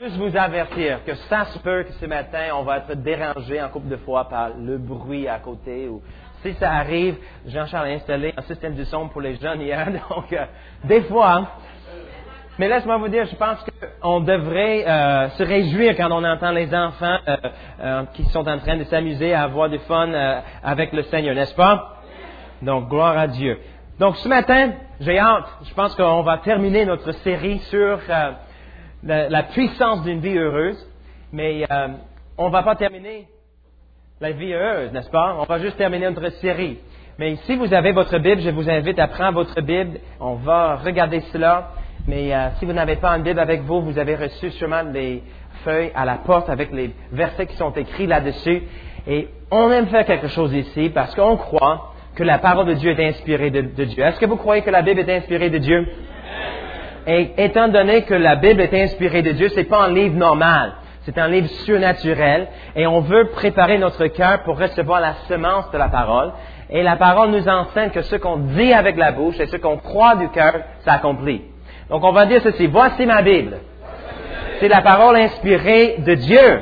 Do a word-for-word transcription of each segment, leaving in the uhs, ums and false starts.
Juste vous avertir que ça se peut que ce matin, on va être dérangé en couple de fois par le bruit à côté. Ou si ça arrive, Jean-Charles a installé un système de son pour les jeunes hier. Donc, euh, des fois, mais laisse-moi vous dire, je pense qu'on devrait euh, se réjouir quand on entend les enfants euh, euh, qui sont en train de s'amuser à avoir du fun euh, avec le Seigneur, n'est-ce pas? Donc, gloire à Dieu. Donc, ce matin, j'ai hâte. Je pense qu'on va terminer notre série sur euh, la, la puissance d'une vie heureuse. Mais euh, on ne va pas terminer la vie heureuse, n'est-ce pas? On va juste terminer notre série. Mais si vous avez votre Bible, je vous invite à prendre votre Bible. On va regarder cela. Mais euh, si vous n'avez pas une Bible avec vous, vous avez reçu sûrement des feuilles à la porte avec les versets qui sont écrits là-dessus. Et on aime faire quelque chose ici parce qu'on croit que la parole de Dieu est inspirée de, de Dieu. Est-ce que vous croyez que la Bible est inspirée de Dieu? Et étant donné que la Bible est inspirée de Dieu, c'est pas un livre normal. C'est un livre surnaturel. Et on veut préparer notre cœur pour recevoir la semence de la parole. Et la parole nous enseigne que ce qu'on dit avec la bouche et ce qu'on croit du cœur s'accomplit. Donc on va dire ceci. Voici ma Bible. C'est la parole inspirée de Dieu.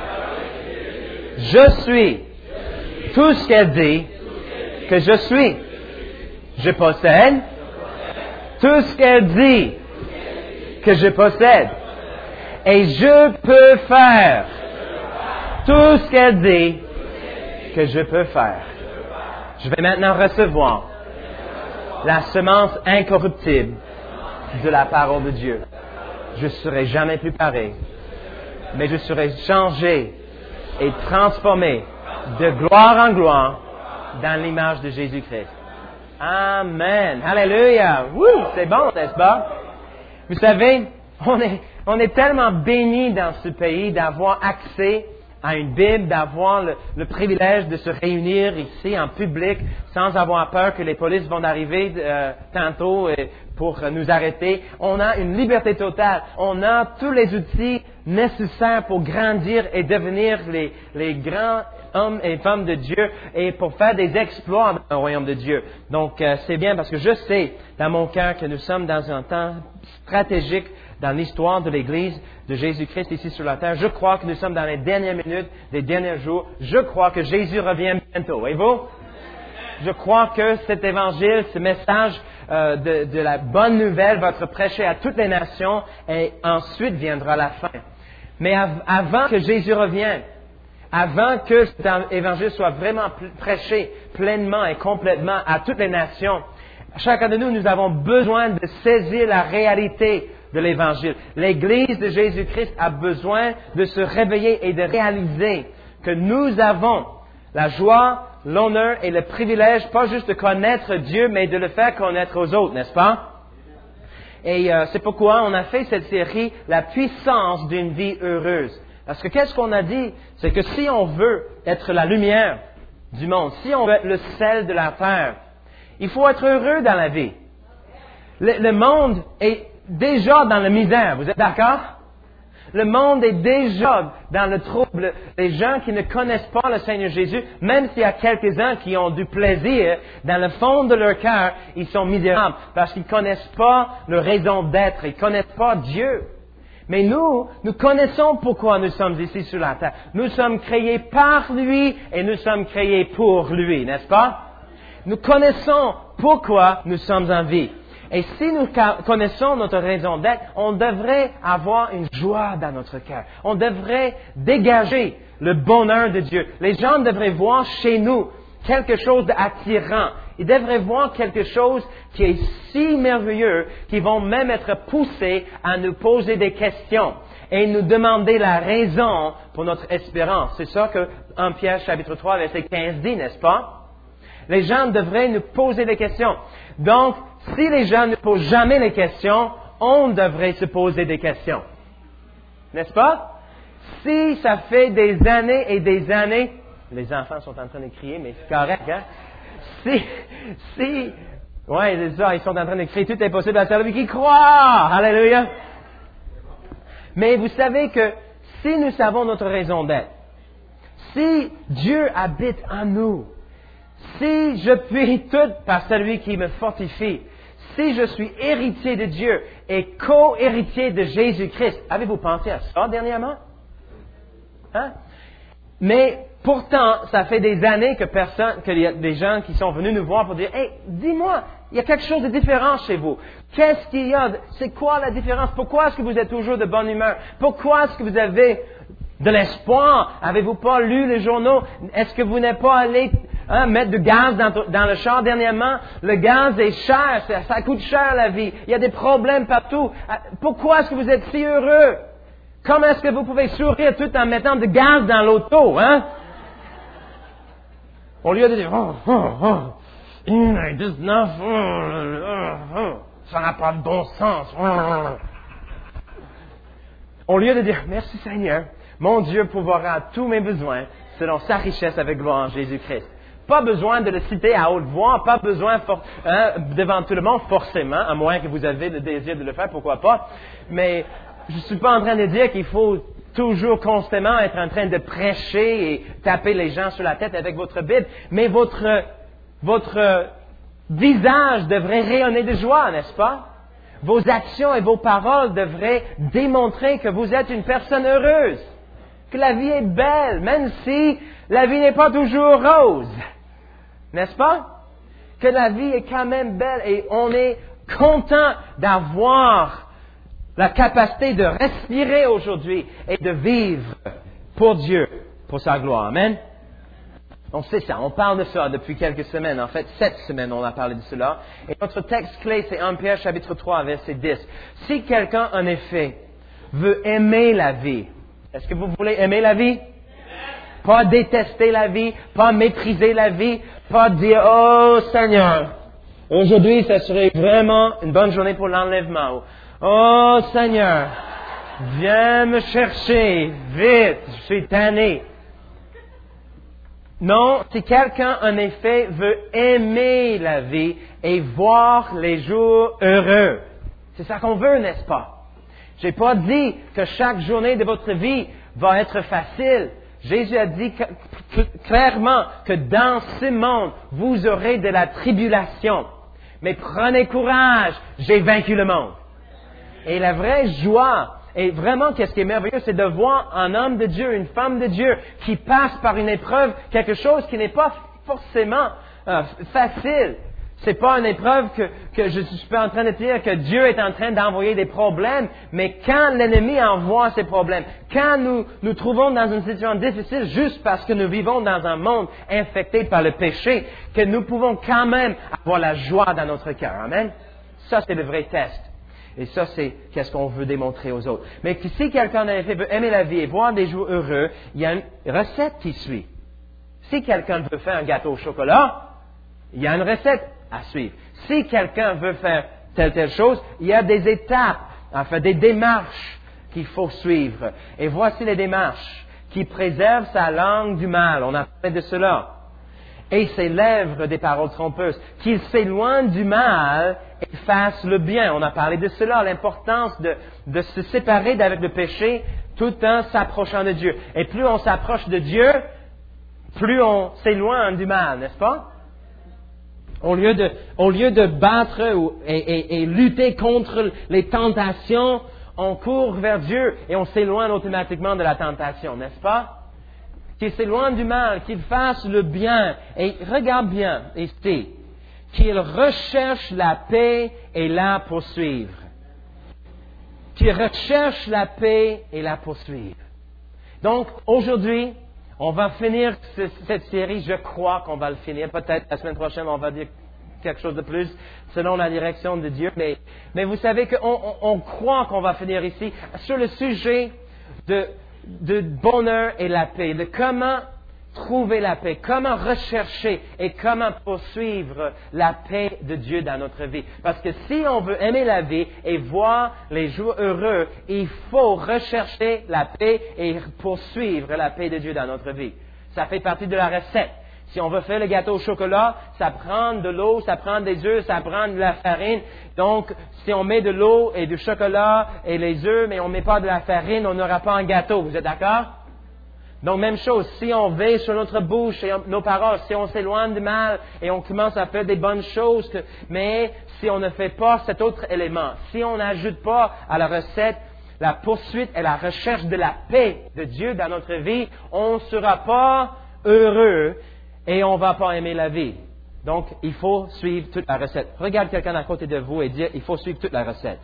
Je suis tout ce qu'elle dit que je suis. Je possède tout ce qu'elle dit que je possède. Et je peux faire tout ce qu'elle dit que je peux faire. Je vais maintenant recevoir la semence incorruptible de la parole de Dieu. Je ne serai jamais plus pareil, mais je serai changé et transformé de gloire en gloire dans l'image de Jésus-Christ. Amen. Alléluia. Wouh, c'est bon, n'est-ce pas? Vous savez, on est, on est tellement bénis dans ce pays d'avoir accès à une Bible, d'avoir le, le privilège de se réunir ici en public sans avoir peur que les polices vont arriver euh, tantôt euh, pour nous arrêter. On a une liberté totale. On a tous les outils nécessaires pour grandir et devenir les, les grands hommes et femmes de Dieu et pour faire des exploits dans le royaume de Dieu. Donc, euh, c'est bien parce que je sais dans mon cœur que nous sommes dans un temps stratégique dans l'histoire de l'Église de Jésus-Christ ici sur la terre. Je crois que nous sommes dans les dernières minutes, des derniers jours. Je crois que Jésus revient bientôt. Et vous? Je crois que cet évangile, ce message euh, de, de la bonne nouvelle va être prêché à toutes les nations et ensuite viendra la fin. Mais av- avant que Jésus revienne, avant que cet évangile soit vraiment prêché pleinement et complètement à toutes les nations, chacun de nous, nous avons besoin de saisir la réalité de l'Évangile. L'Église de Jésus-Christ a besoin de se réveiller et de réaliser que nous avons la joie, l'honneur et le privilège, pas juste de connaître Dieu, mais de le faire connaître aux autres, n'est-ce pas? Et euh, c'est pourquoi on a fait cette série, La puissance d'une vie heureuse. Parce que qu'est-ce qu'on a dit? C'est que si on veut être la lumière du monde, si on veut être le sel de la terre, il faut être heureux dans la vie. Le, le monde est déjà dans la misère, vous êtes d'accord? Le monde est déjà dans le trouble. Les gens qui ne connaissent pas le Seigneur Jésus, même s'il y a quelques-uns qui ont du plaisir, dans le fond de leur cœur, ils sont misérables parce qu'ils ne connaissent pas leur raison d'être, ils ne connaissent pas Dieu. Mais nous, nous connaissons pourquoi nous sommes ici sur la terre. Nous sommes créés par lui et nous sommes créés pour lui, n'est-ce pas? Nous connaissons pourquoi nous sommes en vie. Et si nous connaissons notre raison d'être, on devrait avoir une joie dans notre cœur. On devrait dégager le bonheur de Dieu. Les gens devraient voir chez nous quelque chose d'attirant. Ils devraient voir quelque chose qui est si merveilleux qu'ils vont même être poussés à nous poser des questions et nous demander la raison pour notre espérance. C'est ça que un Pierre chapitre trois, verset quinze dit, n'est-ce pas? Les gens devraient nous poser des questions. Donc, si les gens ne posent jamais les questions, on devrait se poser des questions. N'est-ce pas? Si ça fait des années et des années, les enfants sont en train de crier, mais c'est correct, hein? Si, si, ouais, c'est ça, ils sont en train de crier, tout est possible à celui qui croit! Alléluia! Mais vous savez que si nous savons notre raison d'être, si Dieu habite en nous, si je puis tout par celui qui me fortifie, Si je suis héritier de Dieu et co-héritier de Jésus-Christ, avez-vous pensé à ça dernièrement? Hein? Mais pourtant, ça fait des années que personne, qu'il y a des gens qui sont venus nous voir pour dire, hey, dis-moi, il y a quelque chose de différent chez vous. Qu'est-ce qu'il y a? C'est quoi la différence? Pourquoi est-ce que vous êtes toujours de bonne humeur? Pourquoi est-ce que vous avez de l'espoir? Avez-vous pas lu les journaux? Est-ce que vous n'êtes pas allé hein, mettre du gaz dans, dans le char dernièrement? Le gaz est cher, ça, ça coûte cher la vie. Il y a des problèmes partout. Pourquoi est-ce que vous êtes si heureux? Comment est-ce que vous pouvez sourire tout en mettant du gaz dans l'auto, hein? Au lieu de dire, oh, oh, oh, une dix-neuf, oh, oh, oh, ça n'a pas de bon sens. Oh, oh. Au lieu de dire, merci Seigneur, mon Dieu pourvoira tous mes besoins selon sa richesse avec gloire en Jésus-Christ. Pas besoin de le citer à haute voix, pas besoin for- hein, devant tout le monde, forcément, à moins que vous avez le désir de le faire, pourquoi pas. Mais je ne suis pas en train de dire qu'il faut toujours constamment être en train de prêcher et taper les gens sur la tête avec votre Bible, mais votre, votre visage devrait rayonner de joie, n'est-ce pas? Vos actions et vos paroles devraient démontrer que vous êtes une personne heureuse, que la vie est belle, même si la vie n'est pas toujours rose, n'est-ce pas? Que la vie est quand même belle et on est content d'avoir la capacité de respirer aujourd'hui et de vivre pour Dieu, pour sa gloire. Amen. Donc c'est ça, on parle de ça depuis quelques semaines. En fait, cette semaine, on a parlé de cela. Et notre texte clé, c'est un Pierre chapitre trois, verset dix. Si quelqu'un, en effet, veut aimer la vie, est-ce que vous voulez aimer la vie? Pas détester la vie, pas mépriser la vie, pas dire, oh Seigneur, aujourd'hui, ça serait vraiment une bonne journée pour l'enlèvement. Oh Seigneur, viens me chercher, vite, je suis tanné. Non, si quelqu'un en effet veut aimer la vie et voir les jours heureux, c'est ça qu'on veut, n'est-ce pas? J'ai pas dit que chaque journée de votre vie va être facile. Jésus a dit que, que, clairement que dans ce monde, vous aurez de la tribulation. Mais prenez courage, j'ai vaincu le monde. Et la vraie joie, et vraiment qu'est-ce qui est merveilleux, c'est de voir un homme de Dieu, une femme de Dieu qui passe par une épreuve, quelque chose qui n'est pas forcément euh, facile. C'est pas une épreuve que, que je suis pas en train de dire que Dieu est en train d'envoyer des problèmes, mais quand l'ennemi envoie ces problèmes, quand nous nous trouvons dans une situation difficile juste parce que nous vivons dans un monde infecté par le péché, que nous pouvons quand même avoir la joie dans notre cœur. Amen. Ça, c'est le vrai test. Et ça, c'est qu'est-ce qu'on veut démontrer aux autres. Mais si quelqu'un, en effet, veut aimer la vie et voir des jours heureux, il y a une recette qui suit. Si quelqu'un veut faire un gâteau au chocolat, il y a une recette à suivre. Si quelqu'un veut faire telle, telle chose, il y a des étapes, enfin des démarches qu'il faut suivre. Et voici les démarches qui préservent sa langue du mal. On a parlé de cela. Et ses lèvres des paroles trompeuses, qu'il s'éloigne du mal et fasse le bien. On a parlé de cela, l'importance de, de se séparer d'avec le péché tout en s'approchant de Dieu. Et plus on s'approche de Dieu, plus on s'éloigne du mal, n'est-ce pas? Au lieu de, au lieu de battre ou, et, et, et lutter contre les tentations, on court vers Dieu et on s'éloigne automatiquement de la tentation, n'est-ce pas? Qu'il s'éloigne du mal, qu'il fasse le bien. Et regarde bien ici, qu'il recherche la paix et la poursuivre. Qu'il recherche la paix et la poursuivre. Donc, aujourd'hui, on va finir ce, cette série, je crois qu'on va le finir. Peut-être la semaine prochaine, on va dire quelque chose de plus selon la direction de Dieu. Mais, mais vous savez qu'on on, on croit qu'on va finir ici sur le sujet de... de bonheur et la paix, de comment trouver la paix, comment rechercher et comment poursuivre la paix de Dieu dans notre vie. Parce que si on veut aimer la vie et voir les jours heureux, il faut rechercher la paix et poursuivre la paix de Dieu dans notre vie. Ça fait partie de la recette. Si on veut faire le gâteau au chocolat, ça prend de l'eau, ça prend des œufs, ça prend de la farine. Donc, si on met de l'eau et du chocolat et les œufs, mais on ne met pas de la farine, on n'aura pas un gâteau. Vous êtes d'accord? Donc, même chose, si on veille sur notre bouche et nos paroles, si on s'éloigne du mal et on commence à faire des bonnes choses, que, mais si on ne fait pas cet autre élément, si on n'ajoute pas à la recette la poursuite et la recherche de la paix de Dieu dans notre vie, on ne sera pas heureux et on ne va pas aimer la vie. Donc, il faut suivre toute la recette. Regarde quelqu'un à côté de vous et dire, il faut suivre toute la recette.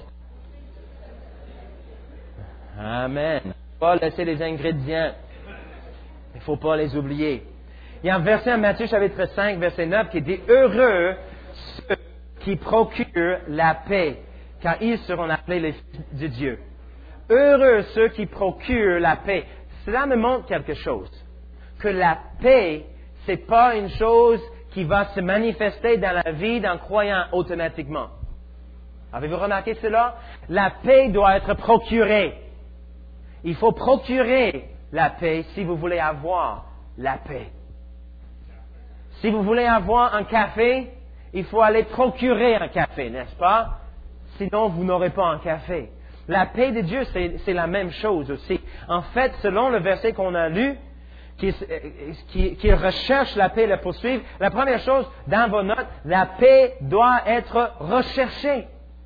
Amen. Il ne faut pas laisser les ingrédients. Il ne faut pas les oublier. Il y a un verset en Matthieu chapitre cinq, verset neuf, qui dit, heureux ceux qui procurent la paix, car ils seront appelés les fils de Dieu. Heureux ceux qui procurent la paix. Cela me montre quelque chose. Que la paix, ce n'est pas une chose qui va se manifester dans la vie d'un croyant automatiquement. Avez-vous remarqué cela? La paix doit être procurée. Il faut procurer la paix si vous voulez avoir la paix. Si vous voulez avoir un café, il faut aller procurer un café, n'est-ce pas? Sinon, vous n'aurez pas un café. La paix de Dieu, c'est, c'est la même chose aussi. En fait, selon le verset qu'on a lu, qui, qui, qui recherche la paix et la poursuivre, la première chose, dans vos notes, la paix doit être recherchée.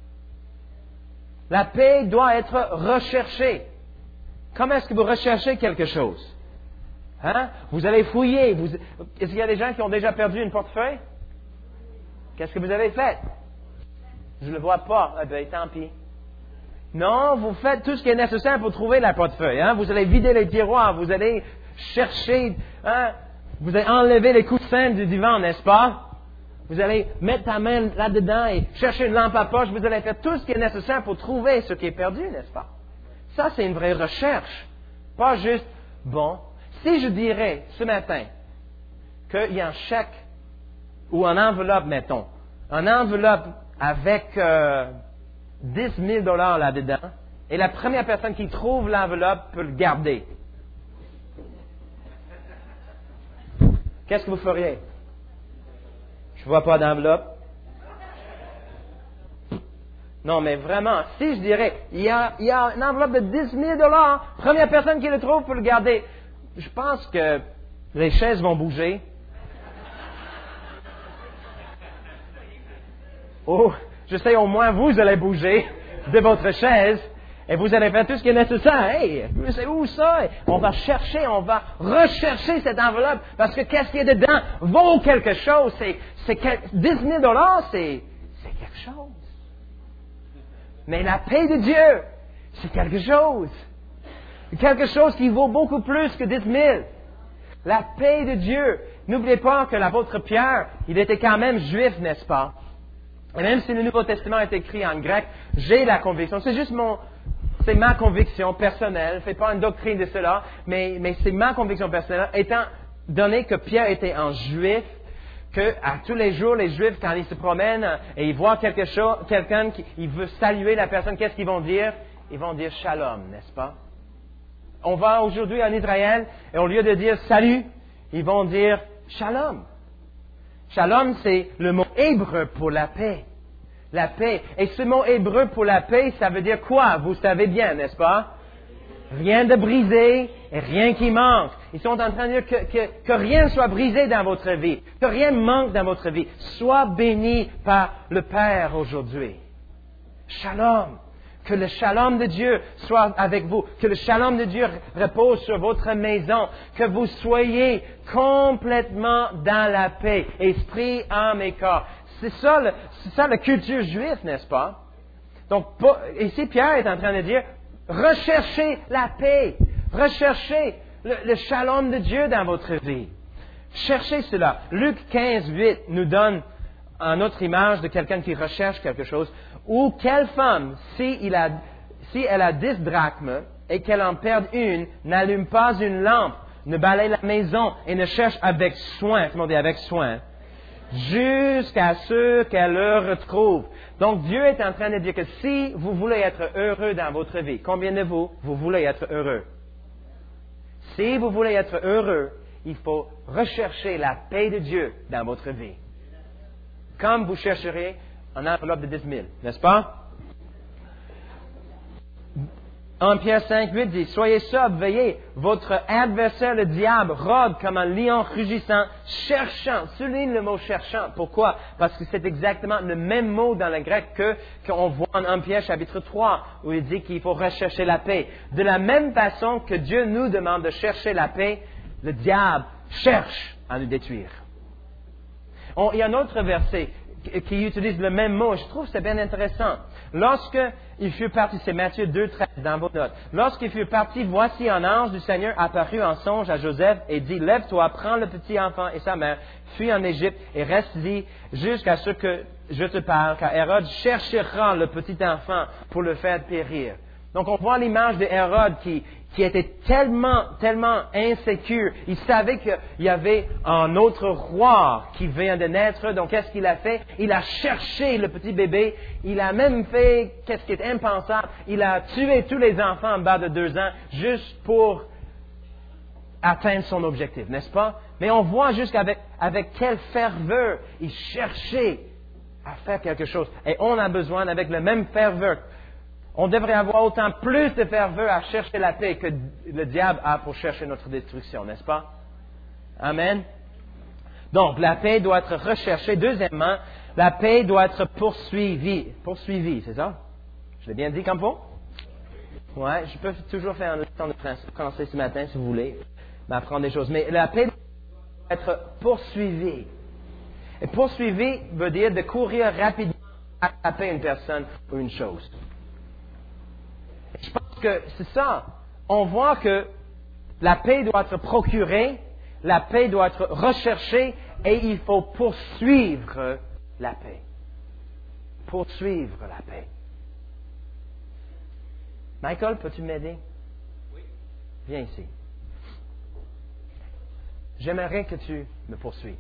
La paix doit être recherchée. Comment est-ce que vous recherchez quelque chose? Hein? Vous allez fouiller. Vous... Est-ce qu'il y a des gens qui ont déjà perdu une portefeuille? Qu'est-ce que vous avez fait? Je ne le vois pas. Eh bien, tant pis. Non, vous faites tout ce qui est nécessaire pour trouver la portefeuille. Hein? Vous allez vider les tiroirs, vous allez chercher, hein? Vous allez enlever les coussins du divan, n'est-ce pas? Vous allez mettre ta main là-dedans et chercher une lampe à poche. Vous allez faire tout ce qui est nécessaire pour trouver ce qui est perdu, n'est-ce pas? Ça, c'est une vraie recherche. Pas juste, bon, si je dirais ce matin qu'il y a un chèque ou une enveloppe, mettons, une enveloppe avec euh, dix mille dollars là-dedans, et la première personne qui trouve l'enveloppe peut le garder. Qu'est-ce que vous feriez? Je ne vois pas d'enveloppe. Non, mais vraiment, si je dirais, il y a, il y a une enveloppe de dix mille dollars, première personne qui le trouve peut le garder. Je pense que les chaises vont bouger. Oh, je sais, au moins vous allez bouger de votre chaise et vous allez faire tout ce qui est nécessaire. Hey, c'est où ça? On va chercher, on va rechercher cette enveloppe parce que qu'est-ce qu'il y a dedans vaut quelque chose. C'est, c'est dix mille dollars, c'est, c'est quelque chose. Mais la paix de Dieu, c'est quelque chose. Quelque chose qui vaut beaucoup plus que dix mille. La paix de Dieu. N'oubliez pas que l'apôtre Pierre, il était quand même juif, n'est-ce pas? Et même si le Nouveau Testament est écrit en grec, j'ai la conviction, c'est juste mon, c'est ma conviction personnelle, c'est pas une doctrine de cela, mais, mais c'est ma conviction personnelle, étant donné que Pierre était un juif, que à tous les jours, les Juifs, quand ils se promènent et ils voient quelque chose, quelqu'un qui il veut saluer la personne, qu'est-ce qu'ils vont dire? Ils vont dire shalom, n'est-ce pas? On va aujourd'hui en Israël et au lieu de dire salut, ils vont dire shalom. Shalom, c'est le mot hébreu pour la paix. La paix. Et ce mot hébreu pour la paix, ça veut dire quoi? Vous savez bien, n'est-ce pas? Rien de brisé et rien qui manque. Ils sont en train de dire que, que, que rien ne soit brisé dans votre vie, que rien ne manque dans votre vie. Sois béni par le Père aujourd'hui. Shalom. Que le shalom de Dieu soit avec vous. Que le shalom de Dieu repose sur votre maison. Que vous soyez complètement dans la paix. Esprit, âme et corps. C'est ça, le, c'est ça la culture juive, n'est-ce pas? Donc, ici, Pierre est en train de dire, recherchez la paix. Recherchez le, le shalom de Dieu dans votre vie. Cherchez cela. Luc quinze, huit nous donne une autre image de quelqu'un qui recherche quelque chose. Ou quelle femme, si, il a, si elle a dix drachmes et qu'elle en perde une, n'allume pas une lampe, ne balaye la maison et ne cherche avec soin, tout le monde dit avec soin, jusqu'à ce qu'elle le retrouve. Donc Dieu est en train de dire que si vous voulez être heureux dans votre vie, combien de vous, vous voulez être heureux? Si vous voulez être heureux, il faut rechercher la paix de Dieu dans votre vie. Comme vous chercherez une enveloppe de dix mille, n'est-ce pas? un Pierre cinq, huit dit, « Soyez sobres, veillez, votre adversaire le diable rôde comme un lion rugissant, cherchant. » Souligne le mot « cherchant ». Pourquoi? Parce que c'est exactement le même mot dans le grec que qu'on voit en un Pierre chapitre trois, où il dit qu'il faut rechercher la paix. De la même façon que Dieu nous demande de chercher la paix, le diable cherche à nous détruire. On, il y a un autre verset qui utilise le même mot. Je trouve que c'est bien intéressant. Lorsqu'il fut parti, c'est Matthieu deux, treize dans vos notes. Lorsqu'il fut parti, voici un ange du Seigneur apparut en songe à Joseph et dit, lève-toi, prends le petit enfant et sa mère, fuis en Égypte et reste-y jusqu'à ce que je te parle, car Hérode cherchera le petit enfant pour le faire périr. Donc on voit l'image de Hérode qui, qui était tellement, tellement insécure. Il savait qu'il y avait un autre roi qui vient de naître. Donc qu'est-ce qu'il a fait? Il a cherché le petit bébé. Il a même fait, qu'est-ce qui est impensable? Il a tué tous les enfants en bas de deux ans juste pour atteindre son objectif, n'est-ce pas? Mais on voit jusqu'avec avec quelle ferveur il cherchait à faire quelque chose. Et on a besoin, avec la même ferveur, on devrait avoir autant plus de ferveur à chercher la paix que le diable a pour chercher notre destruction, n'est-ce pas? Amen. Donc, la paix doit être recherchée. Deuxièmement, la paix doit être poursuivie. Poursuivie, c'est ça? Je l'ai bien dit, Campo? Ouais, je peux toujours faire un leçon de français ce matin, si vous voulez, m'apprendre des choses. Mais la paix doit être poursuivie. Et poursuivie veut dire de courir rapidement à attraper une personne ou une chose. Je pense que c'est ça. On voit que la paix doit être procurée, la paix doit être recherchée et il faut poursuivre la paix. Poursuivre la paix. Michael, peux-tu m'aider? Oui. Viens ici. J'aimerais que tu me poursuives.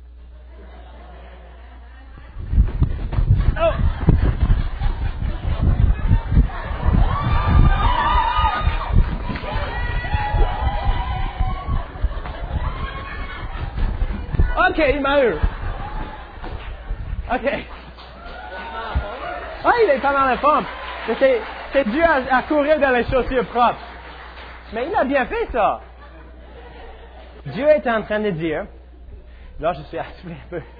Oh! OK, il m'a eu. OK. Ah, il est pas mal en forme. C'est, c'est dû à, à courir dans les chaussures propres. Mais il a bien fait ça. Dieu est en train de dire, là je suis assouplé un peu,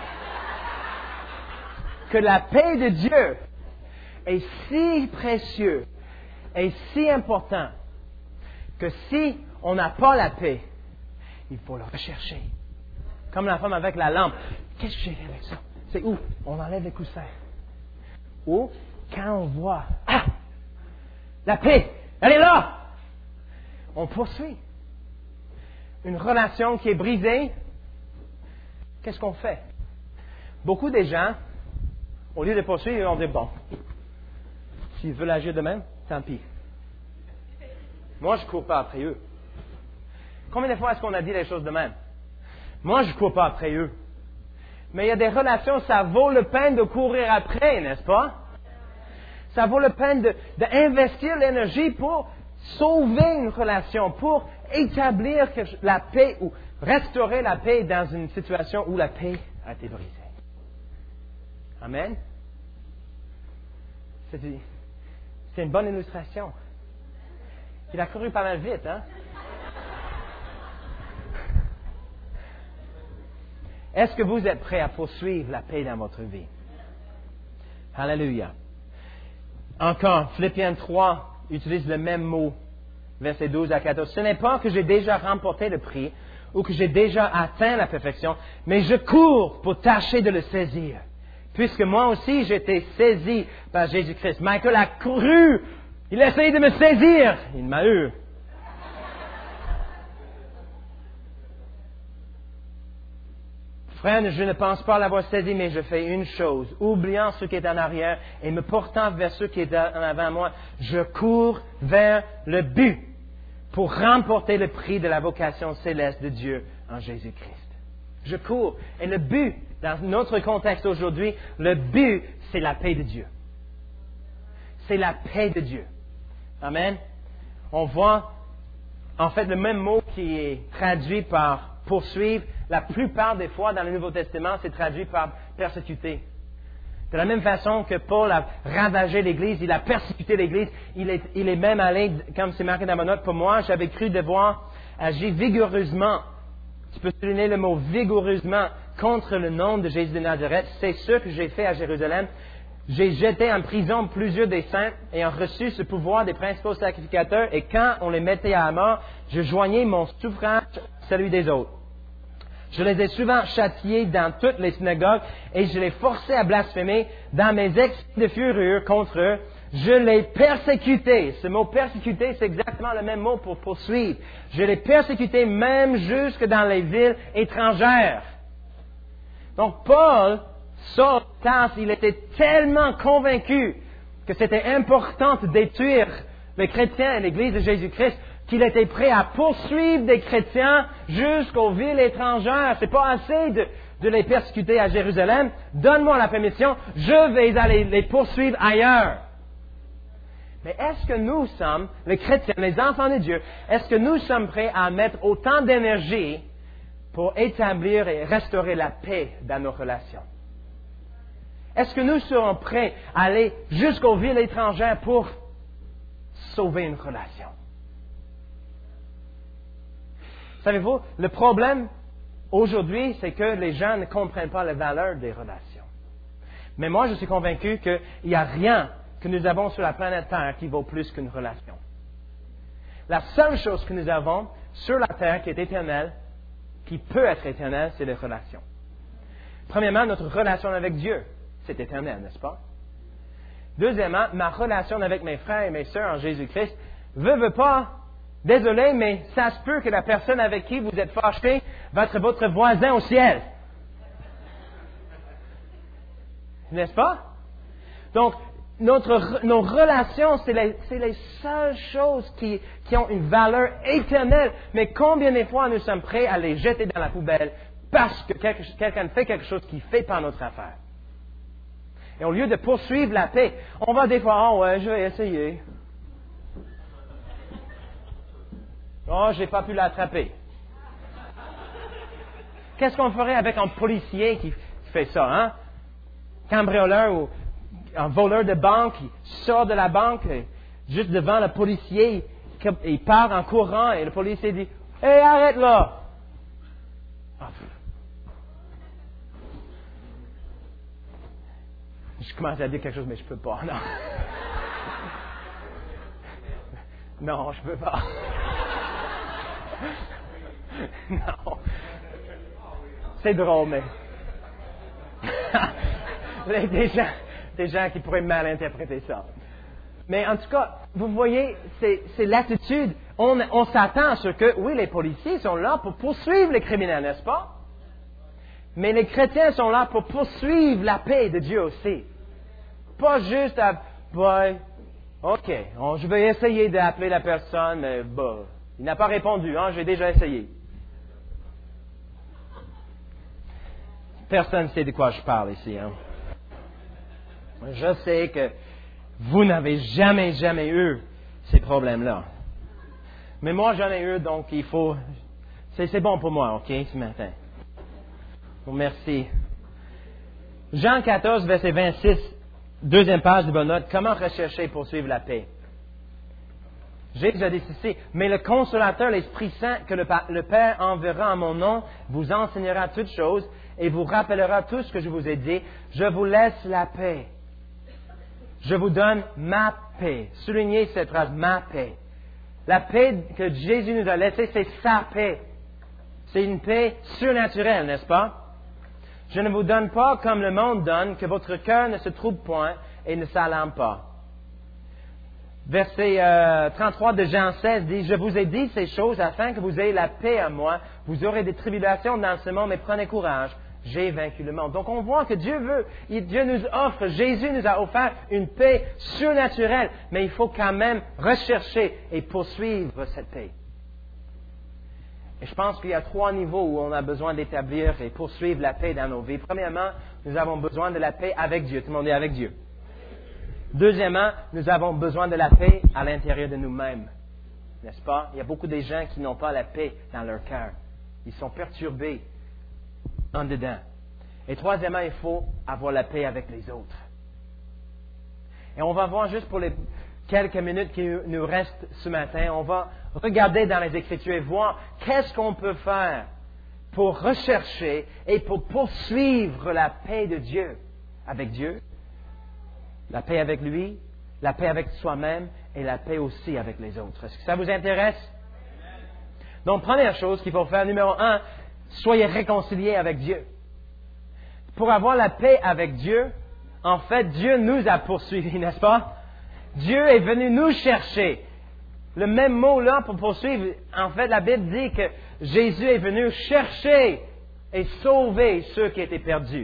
que la paix de Dieu est si précieuse et si importante que si on n'a pas la paix, il faut la rechercher. Comme la femme avec la lampe. Qu'est-ce que j'ai fait avec ça? C'est où? On enlève les coussins. Ou, quand on voit, ah! La paix! Elle est là! On poursuit. Une relation qui est brisée, qu'est-ce qu'on fait? Beaucoup de gens, au lieu de poursuivre, on dit, bon, s'ils veulent agir de même, tant pis. Moi, je ne cours pas après eux. Combien de fois est-ce qu'on a dit les choses de même? Moi, je ne cours pas après eux. Mais il y a des relations, ça vaut le peine de courir après, n'est-ce pas? Ça vaut le peine de, d'investir l'énergie pour sauver une relation, pour établir la paix ou restaurer la paix dans une situation où la paix a été brisée. Amen? C'est, c'est une bonne illustration. Il a couru pas mal vite, hein? Est-ce que vous êtes prêts à poursuivre la paix dans votre vie? Alléluia. Encore, Philippiens trois utilise le même mot, versets douze à quatorze. Ce n'est pas que j'ai déjà remporté le prix ou que j'ai déjà atteint la perfection, mais je cours pour tâcher de le saisir. Puisque moi aussi j'étais saisi par Jésus-Christ. Michael a couru, il a essayé de me saisir, il m'a eu. Frère, je ne pense pas l'avoir saisi, mais je fais une chose. Oubliant ce qui est en arrière et me portant vers ce qui est en avant moi, je cours vers le but pour remporter le prix de la vocation céleste de Dieu en Jésus-Christ. Je cours. Et le but, dans notre contexte aujourd'hui, le but, c'est la paix de Dieu. C'est la paix de Dieu. Amen. On voit, en fait, le même mot qui est traduit par poursuivre. La plupart des fois, dans le Nouveau Testament, c'est traduit par persécuter. De la même façon que Paul a ravagé l'Église, il a persécuté l'Église, il est, il est même allé, comme c'est marqué dans ma note pour moi, j'avais cru devoir agir vigoureusement. Tu peux souligner le mot vigoureusement contre le nom de Jésus de Nazareth. C'est ce que j'ai fait à Jérusalem. J'ai jeté en prison plusieurs des saints ayant reçu ce pouvoir des principaux sacrificateurs, et quand on les mettait à mort, je joignais mon suffrage à celui des autres. Je les ai souvent châtiés dans toutes les synagogues et je les forçais à blasphémer dans mes excès de fureur contre eux. Je les persécutais. Ce mot persécuter, c'est exactement le même mot pour poursuivre. Je les persécutais même jusque dans les villes étrangères. Donc Paul, Saul, Tarse, il était tellement convaincu que c'était important de détruire les chrétiens et l'Église de Jésus-Christ qu'il était prêt à poursuivre des chrétiens jusqu'aux villes étrangères. C'est pas assez de, de les persécuter à Jérusalem. Donne-moi la permission, je vais aller les poursuivre ailleurs. Mais est-ce que nous sommes, les chrétiens, les enfants de Dieu, est-ce que nous sommes prêts à mettre autant d'énergie pour établir et restaurer la paix dans nos relations? Est-ce que nous serons prêts à aller jusqu'aux villes étrangères pour sauver une relation? Savez-vous, le problème aujourd'hui, c'est que les gens ne comprennent pas la valeur des relations. Mais moi, je suis convaincu qu'il n'y a rien que nous avons sur la planète Terre qui vaut plus qu'une relation. La seule chose que nous avons sur la Terre qui est éternelle, qui peut être éternelle, c'est les relations. Premièrement, notre relation avec Dieu, c'est éternel, n'est-ce pas? Deuxièmement, ma relation avec mes frères et mes sœurs en Jésus-Christ, veut, veut pas, désolé, mais ça se peut que la personne avec qui vous êtes fâché va être votre voisin au ciel. N'est-ce pas? Donc, notre, nos relations, c'est les, c'est les seules choses qui, qui ont une valeur éternelle. Mais combien de fois nous sommes prêts à les jeter dans la poubelle parce que quelque, quelqu'un fait quelque chose qui ne fait pas notre affaire? Et au lieu de poursuivre la paix, on va des fois, ah oh ouais, je vais essayer. Oh, j'ai pas pu l'attraper. Qu'est-ce qu'on ferait avec un policier qui fait ça, hein? Cambrioleur ou un voleur de banque qui sort de la banque juste devant le policier, il part en courant et le policier dit « Hey, arrête là! Ah, » Je commence à dire quelque chose, mais je peux pas, non. Non, je peux pas. Non. C'est drôle, mais... des, gens, des gens qui pourraient mal interpréter ça. Mais en tout cas, vous voyez, c'est, c'est l'attitude. On, on s'attend à ce que, oui, les policiers sont là pour poursuivre les criminels, n'est-ce pas? Mais les chrétiens sont là pour poursuivre la paix de Dieu aussi. Pas juste à... Boy, OK, on, je vais essayer d'appeler la personne, mais bah, il n'a pas répondu, hein, j'ai déjà essayé. Personne ne sait de quoi je parle ici. Hein. Je sais que vous n'avez jamais, jamais eu ces problèmes-là. Mais moi, j'en ai eu, donc il faut... C'est, c'est bon pour moi, OK, ce matin. Bon, merci. Jean quatorze, verset vingt-six, deuxième page de bonne note. Comment rechercher et poursuivre la paix? Jésus a dit ceci, mais le Consolateur, l'Esprit Saint, que le, le Père enverra en mon nom, vous enseignera toutes choses et vous rappellera tout ce que je vous ai dit. Je vous laisse la paix. Je vous donne ma paix. Soulignez cette phrase, ma paix. La paix que Jésus nous a laissée, c'est sa paix. C'est une paix surnaturelle, n'est-ce pas? Je ne vous donne pas comme le monde donne, que votre cœur ne se trouble point et ne s'alarme pas. Verset euh, trente-trois de Jean seize dit, « Je vous ai dit ces choses afin que vous ayez la paix à moi. Vous aurez des tribulations dans ce monde, mais prenez courage. J'ai vaincu le monde. » Donc on voit que Dieu veut, Dieu nous offre, Jésus nous a offert une paix surnaturelle, mais il faut quand même rechercher et poursuivre cette paix. Et je pense qu'il y a trois niveaux où on a besoin d'établir et poursuivre la paix dans nos vies. Premièrement, nous avons besoin de la paix avec Dieu. Tout le monde est avec Dieu. Deuxièmement, nous avons besoin de la paix à l'intérieur de nous-mêmes. N'est-ce pas? Il y a beaucoup de gens qui n'ont pas la paix dans leur cœur. Ils sont perturbés en dedans. Et troisièmement, il faut avoir la paix avec les autres. Et on va voir juste pour les quelques minutes qui nous restent ce matin, on va regarder dans les Écritures et voir qu'est-ce qu'on peut faire pour rechercher et pour poursuivre la paix de Dieu avec Dieu, la paix avec lui, la paix avec soi-même et la paix aussi avec les autres. Est-ce que ça vous intéresse? Donc, première chose qu'il faut faire, numéro un, soyez réconciliés avec Dieu. Pour avoir la paix avec Dieu, en fait, Dieu nous a poursuivis, n'est-ce pas? Dieu est venu nous chercher. Le même mot là pour poursuivre, en fait, la Bible dit que Jésus est venu chercher et sauver ceux qui étaient perdus.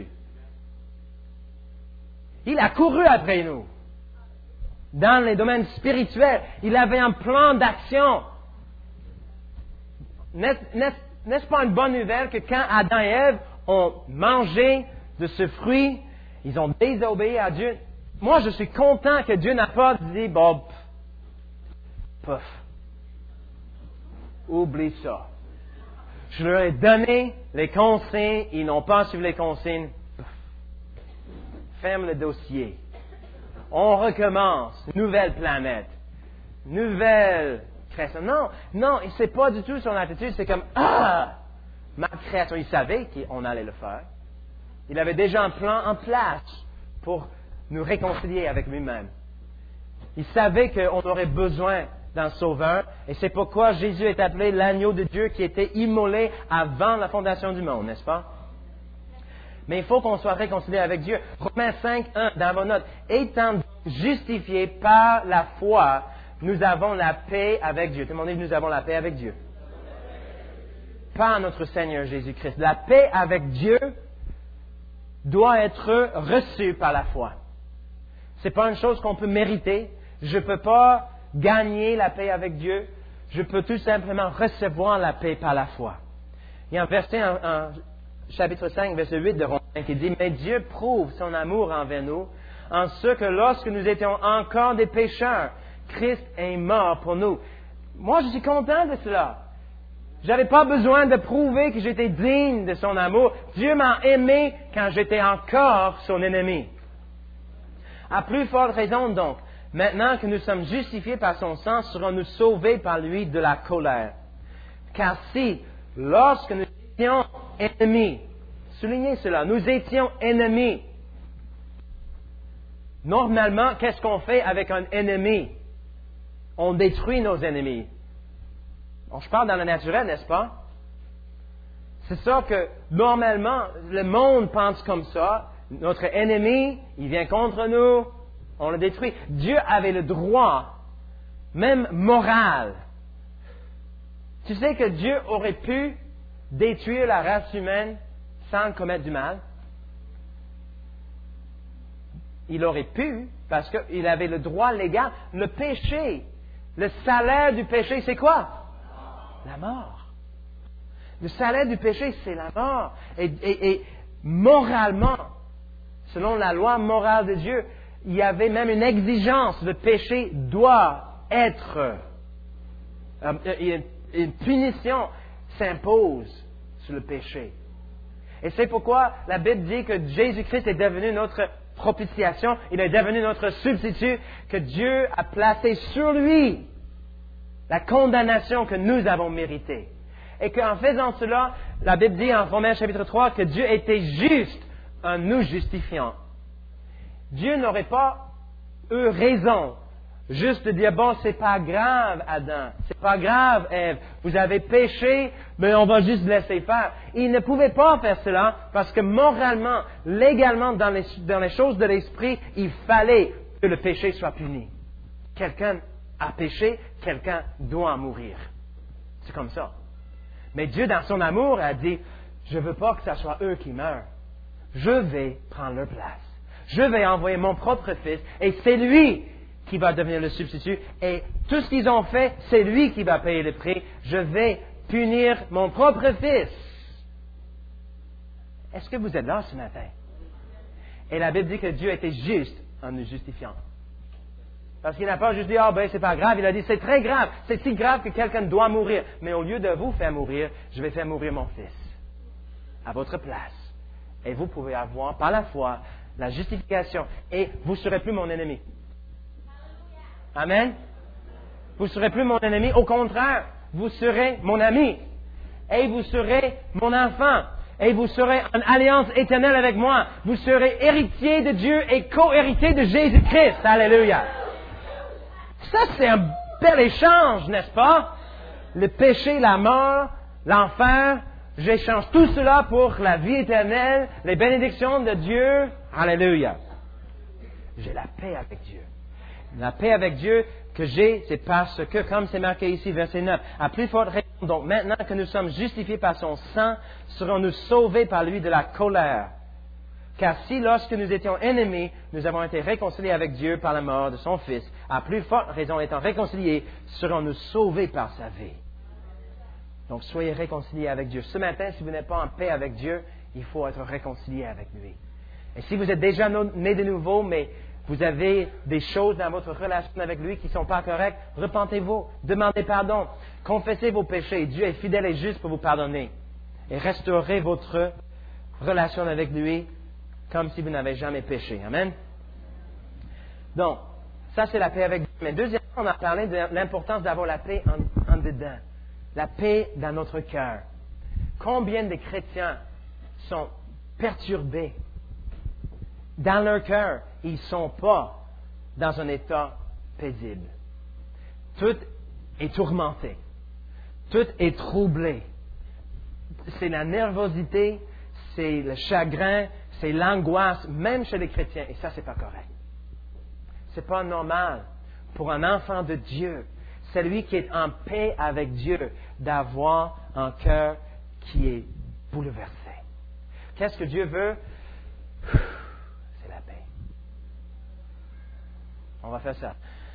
Il a couru après nous. Dans les domaines spirituels, il avait un plan d'action. N'est-ce, n'est-ce, n'est-ce pas une bonne nouvelle que quand Adam et Ève ont mangé de ce fruit, ils ont désobéi à Dieu? Moi, je suis content que Dieu n'a pas dit, bon, pouf, oublie ça. Je leur ai donné les consignes, ils n'ont pas suivi les consignes. Pouf. Ferme le dossier. On recommence. Nouvelle planète. Nouvelle création. Non, non, et c'est pas du tout son attitude. C'est comme, ah, ma création. Il savait qu'on allait le faire. Il avait déjà un plan en place pour nous réconcilier avec lui-même. Il savait qu'on aurait besoin d'un sauveur, et c'est pourquoi Jésus est appelé l'agneau de Dieu qui était immolé avant la fondation du monde, n'est-ce pas? Mais il faut qu'on soit réconcilié avec Dieu. Romains cinq, un, dans vos notes. Étant justifiés par la foi, nous avons la paix avec Dieu. Tout le monde dit, nous avons la paix avec Dieu. Par notre Seigneur Jésus-Christ. La paix avec Dieu doit être reçue par la foi. C'est pas une chose qu'on peut mériter. Je ne peux pas gagner la paix avec Dieu. Je peux tout simplement recevoir la paix par la foi. Il y a un verset en, en chapitre cinq, verset huit de Romains qui dit « Mais Dieu prouve son amour envers nous en ce que lorsque nous étions encore des pécheurs, Christ est mort pour nous. » Moi, je suis content de cela. Je n'avais pas besoin de prouver que j'étais digne de son amour. Dieu m'a aimé quand j'étais encore son ennemi. À plus forte raison donc, maintenant que nous sommes justifiés par son sang, serons-nous sauvés par lui de la colère. Car si, lorsque nous étions ennemis, soulignez cela, nous étions ennemis. Normalement, qu'est-ce qu'on fait avec un ennemi? On détruit nos ennemis. Bon, je parle dans le naturel, n'est-ce pas? C'est ça que, normalement, le monde pense comme ça. Notre ennemi, il vient contre nous, on le détruit. Dieu avait le droit, même moral. Tu sais que Dieu aurait pu détruire la race humaine sans commettre du mal? Il aurait pu, parce qu'il avait le droit légal. Le péché, le salaire du péché, c'est quoi? La mort. Le salaire du péché, c'est la mort. Et, et, et moralement, selon la loi morale de Dieu, il y avait même une exigence. Le péché doit être... Euh, une punition s'impose sur le péché. Et c'est pourquoi la Bible dit que Jésus-Christ est devenu notre propitiation. Il est devenu notre substitut, que Dieu a placé sur lui la condamnation que nous avons méritée. Et qu'en faisant cela, la Bible dit en Romains chapitre trois que Dieu était juste en nous justifiant. Dieu n'aurait pas eu raison juste de dire, bon, c'est pas grave, Adam, c'est pas grave, Ève, vous avez péché, mais on va juste laisser faire. Il ne pouvait pas faire cela parce que moralement, légalement, dans les, dans les choses de l'esprit, il fallait que le péché soit puni. Quelqu'un a péché, quelqu'un doit mourir. C'est comme ça. Mais Dieu, dans son amour, a dit, je ne veux pas que ce soit eux qui meurent. Je vais prendre leur place. Je vais envoyer mon propre fils et c'est lui qui va devenir le substitut. Et tout ce qu'ils ont fait, c'est lui qui va payer le prix. Je vais punir mon propre fils. Est-ce que vous êtes là ce matin? Et la Bible dit que Dieu était juste en nous justifiant. Parce qu'il n'a pas juste dit, ah oh, ben c'est pas grave. Il a dit, c'est très grave. C'est si grave que quelqu'un doit mourir. Mais au lieu de vous faire mourir, je vais faire mourir mon fils. À votre place. Et vous pouvez avoir, par la foi, la justification. Et vous ne serez plus mon ennemi. Amen. Vous ne serez plus mon ennemi. Au contraire, vous serez mon ami. Et vous serez mon enfant. Et vous serez en alliance éternelle avec moi. Vous serez héritier de Dieu et co-héritier de Jésus-Christ. Alléluia. Ça, c'est un bel échange, n'est-ce pas? Le péché, la mort, l'enfer, j'échange tout cela pour la vie éternelle, les bénédictions de Dieu. Alléluia. J'ai la paix avec Dieu. La paix avec Dieu que j'ai, c'est parce que, comme c'est marqué ici, verset neuf, à plus forte raison, donc maintenant que nous sommes justifiés par son sang, serons-nous sauvés par lui de la colère. Car si, lorsque nous étions ennemis, nous avons été réconciliés avec Dieu par la mort de son Fils, à plus forte raison, étant réconciliés, serons-nous sauvés par sa vie. Donc, soyez réconciliés avec Dieu. Ce matin, si vous n'êtes pas en paix avec Dieu, il faut être réconcilié avec lui. Et si vous êtes déjà né de nouveau, mais vous avez des choses dans votre relation avec lui qui ne sont pas correctes, repentez-vous, demandez pardon, confessez vos péchés. Dieu est fidèle et juste pour vous pardonner. Et restaurez votre relation avec lui comme si vous n'avez jamais péché. Amen. Donc, ça c'est la paix avec Dieu. Mais deuxièmement, on a parlé de l'importance d'avoir la paix en, en dedans. La paix dans notre cœur. Combien de chrétiens sont perturbés dans leur cœur? Ils ne sont pas dans un état paisible. Tout est tourmenté. Tout est troublé. C'est la nervosité, c'est le chagrin, c'est l'angoisse, même chez les chrétiens. Et ça, c'est pas correct. C'est pas normal pour un enfant de Dieu, celui qui est en paix avec Dieu, d'avoir un cœur qui est bouleversé. Qu'est-ce que Dieu veut? C'est la paix. On va faire ça.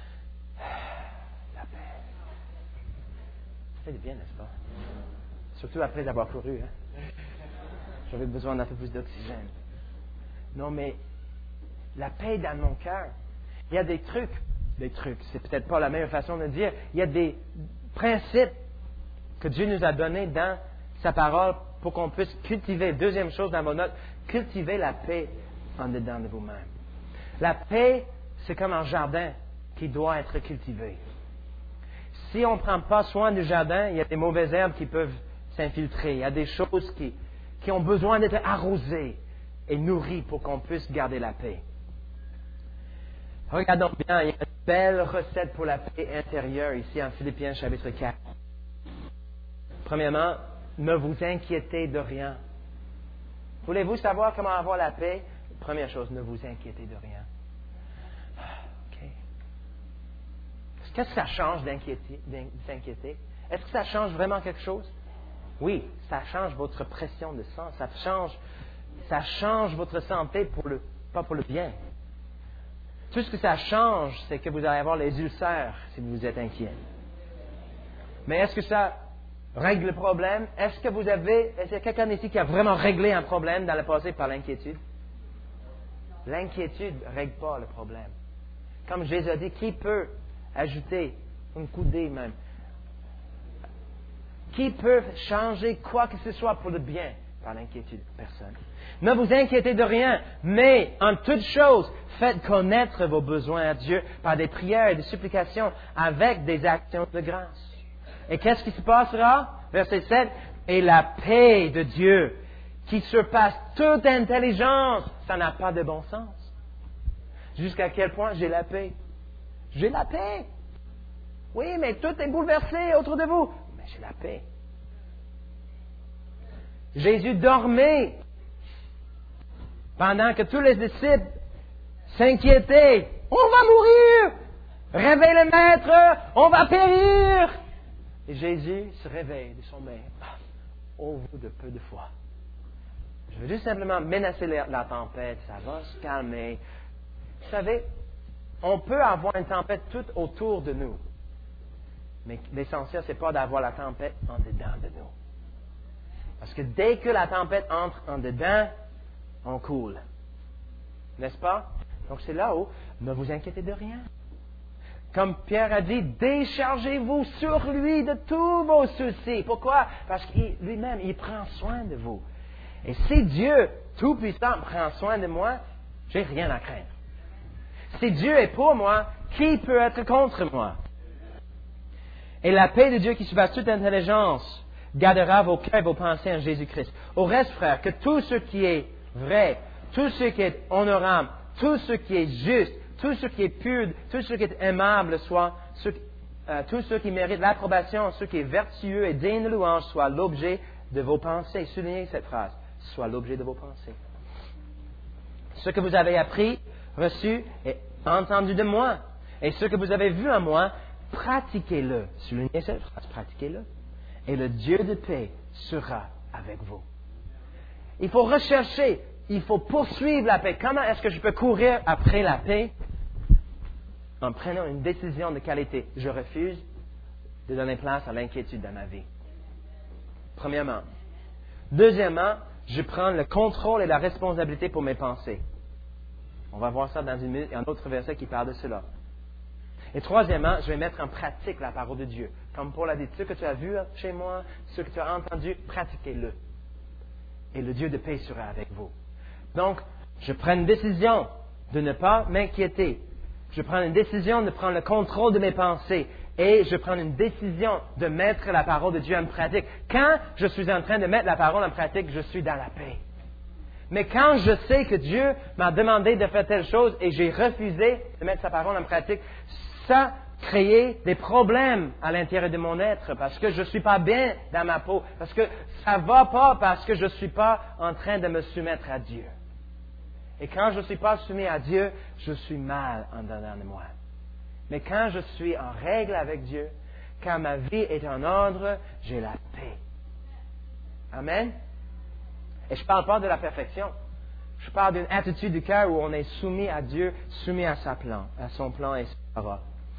La paix. Ça fait du bien, n'est-ce pas? Surtout après avoir couru. Hein? J'avais besoin d'un peu plus d'oxygène. Non, mais la paix dans mon cœur. Il y a des trucs, des trucs, c'est peut-être pas la meilleure façon de dire. Il y a des principes que Dieu nous a donnés dans sa parole pour qu'on puisse cultiver. Deuxième chose dans vos notes, cultiver la paix en dedans de vous-même. La paix, c'est comme un jardin qui doit être cultivé. Si on ne prend pas soin du jardin, il y a des mauvaises herbes qui peuvent s'infiltrer. Il y a des choses qui, qui ont besoin d'être arrosées et nourries pour qu'on puisse garder la paix. Regardons bien, il y a une belle recette pour la paix intérieure ici en Philippiens chapitre quatre. Premièrement, ne vous inquiétez de rien. Voulez-vous savoir comment avoir la paix? Première chose, ne vous inquiétez de rien. OK. Qu'est-ce que ça change d'inquiéter, d'inquiéter? Est-ce que ça change vraiment quelque chose? Oui, ça change votre pression de sang, ça change, ça change votre santé pour le, pas pour le bien. Tout ce que ça change, c'est que vous allez avoir les ulcères si vous êtes inquiet. Mais est-ce que ça règle le problème? Est-ce que vous avez, est-ce qu'il y a quelqu'un ici qui a vraiment réglé un problème dans le passé par l'inquiétude? L'inquiétude ne règle pas le problème. Comme Jésus a dit, qui peut ajouter une coudée même? Qui peut changer quoi que ce soit pour le bien par l'inquiétude? Personne. Ne vous inquiétez de rien, mais en toute chose, faites connaître vos besoins à Dieu par des prières et des supplications avec des actions de grâce. Et qu'est-ce qui se passera? Verset sept. Et la paix de Dieu, qui surpasse toute intelligence, ça n'a pas de bon sens. Jusqu'à quel point j'ai la paix? J'ai la paix. Oui, mais tout est bouleversé autour de vous. Mais j'ai la paix. Jésus dormait pendant que tous les disciples s'inquiétaient. On va mourir! Réveille le maître! On va périr! Et Jésus se réveille de son sommeil. Ô vous de peu de foi. Je veux juste simplement menacer la, la tempête. Ça va se calmer. Vous savez, on peut avoir une tempête tout autour de nous. Mais l'essentiel, ce n'est pas d'avoir la tempête en dedans de nous. Parce que dès que la tempête entre en dedans, on coule. N'est-ce pas? Donc c'est là où ne vous inquiétez de rien. Comme Pierre a dit, déchargez-vous sur lui de tous vos soucis. Pourquoi? Parce que lui-même, il prend soin de vous. Et si Dieu Tout-Puissant prend soin de moi, j'ai rien à craindre. Si Dieu est pour moi, qui peut être contre moi? Et la paix de Dieu qui surpasse toute intelligence gardera vos cœurs et vos pensées en Jésus-Christ. Au reste, frères, que tout ce qui est vrai, tout ce qui est honorable, tout ce qui est juste, tout ce qui est pur, tout ce qui est aimable soit, ce, euh, tout ce qui mérite l'approbation, ce qui est vertueux et digne de louange soit l'objet de vos pensées. Soulignez cette phrase. Soit l'objet de vos pensées. Ce que vous avez appris, reçu et entendu de moi, et ce que vous avez vu en moi, pratiquez-le. Soulignez cette phrase, pratiquez-le. Et le Dieu de paix sera avec vous. Il faut rechercher, il faut poursuivre la paix. Comment est-ce que je peux courir après la paix? En prenant une décision de qualité. Je refuse de donner place à l'inquiétude dans ma vie. Premièrement. Deuxièmement, je prends le contrôle et la responsabilité pour mes pensées. On va voir ça dans une minute, un autre verset qui parle de cela. Et troisièmement, je vais mettre en pratique la parole de Dieu. Comme Paul a dit, ce que tu as vu chez moi, ce que tu as entendu, pratiquez-le. Et le Dieu de paix sera avec vous. Donc, je prends une décision de ne pas m'inquiéter. Je prends une décision de prendre le contrôle de mes pensées. Et je prends une décision de mettre la parole de Dieu en pratique. Quand je suis en train de mettre la parole en pratique, je suis dans la paix. Mais quand je sais que Dieu m'a demandé de faire telle chose et j'ai refusé de mettre sa parole en pratique, ça crée des problèmes à l'intérieur de mon être parce que je ne suis pas bien dans ma peau, parce que ça ne va pas parce que je ne suis pas en train de me soumettre à Dieu. Et quand je ne suis pas soumis à Dieu, je suis mal en dedans de moi. Mais quand je suis en règle avec Dieu, quand ma vie est en ordre, j'ai la paix. Amen. Et je ne parle pas de la perfection. Je parle d'une attitude du cœur où on est soumis à Dieu, soumis à sa plan, à son plan et sa parole.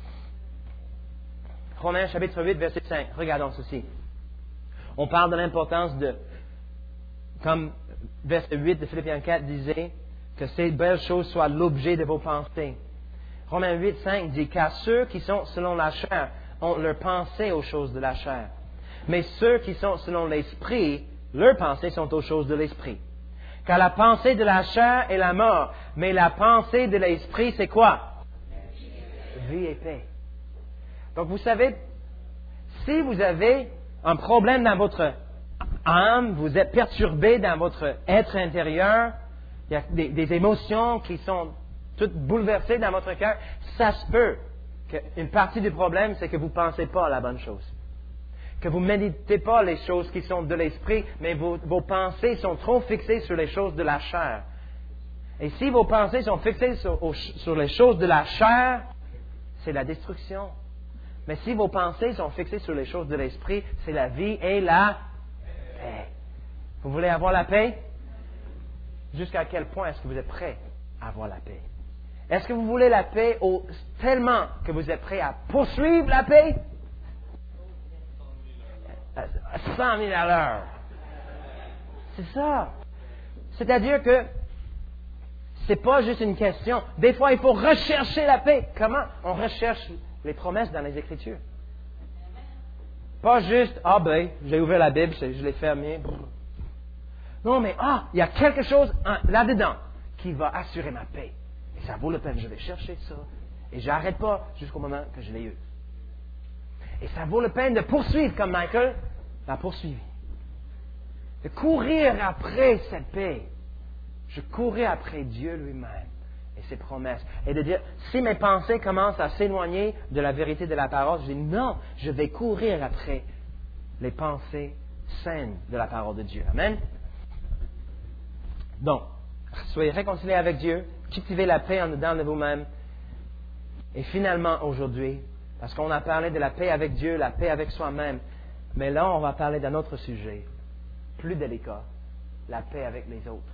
Romains chapitre huit, verset cinq. Regardons ceci. On parle de l'importance de, comme verset huit de Philippiens quatre disait, que ces belles choses soient l'objet de vos pensées. Romains huit, cinq dit, car ceux qui sont selon la chair ont leur pensée aux choses de la chair. Mais ceux qui sont selon l'esprit, leurs pensées sont aux choses de l'esprit. Car la pensée de la chair est la mort, mais la pensée de l'esprit, c'est quoi? Vie et paix. Donc vous savez, si vous avez un problème dans votre âme, vous êtes perturbé dans votre être intérieur, il y a des, des émotions qui sont toutes bouleversées dans votre cœur, ça se peut qu'une partie du problème, c'est que vous ne pensez pas à la bonne chose. Que vous ne méditez pas les choses qui sont de l'esprit, mais vos, vos pensées sont trop fixées sur les choses de la chair. Et si vos pensées sont fixées sur, sur les choses de la chair, c'est la destruction. Mais si vos pensées sont fixées sur les choses de l'esprit, c'est la vie et la paix. Vous voulez avoir la paix? Jusqu'à quel point est-ce que vous êtes prêt à avoir la paix? Est-ce que vous voulez la paix au, tellement que vous êtes prêt à poursuivre la paix? À cent mille à l'heure. C'est ça. C'est-à-dire que c'est pas juste une question. Des fois, il faut rechercher la paix. Comment? On recherche les promesses dans les Écritures. Pas juste, ah ben, j'ai ouvert la Bible, je l'ai fermée. Non, mais ah, il y a quelque chose là-dedans qui va assurer ma paix. Et ça vaut la peine. Je vais chercher ça. Et je n'arrête pas jusqu'au moment que je l'ai eu. Et ça vaut la peine de poursuivre, comme Michael l'a poursuivi. De courir après cette paix. Je courais après Dieu lui-même et ses promesses. Et de dire, si mes pensées commencent à s'éloigner de la vérité de la parole, je dis non, je vais courir après les pensées saines de la parole de Dieu. Amen. Donc, soyez réconciliés avec Dieu, cultivez la paix en dedans de vous-même. Et finalement, aujourd'hui, parce qu'on a parlé de la paix avec Dieu, la paix avec soi-même, mais là, on va parler d'un autre sujet, plus délicat, la paix avec les autres.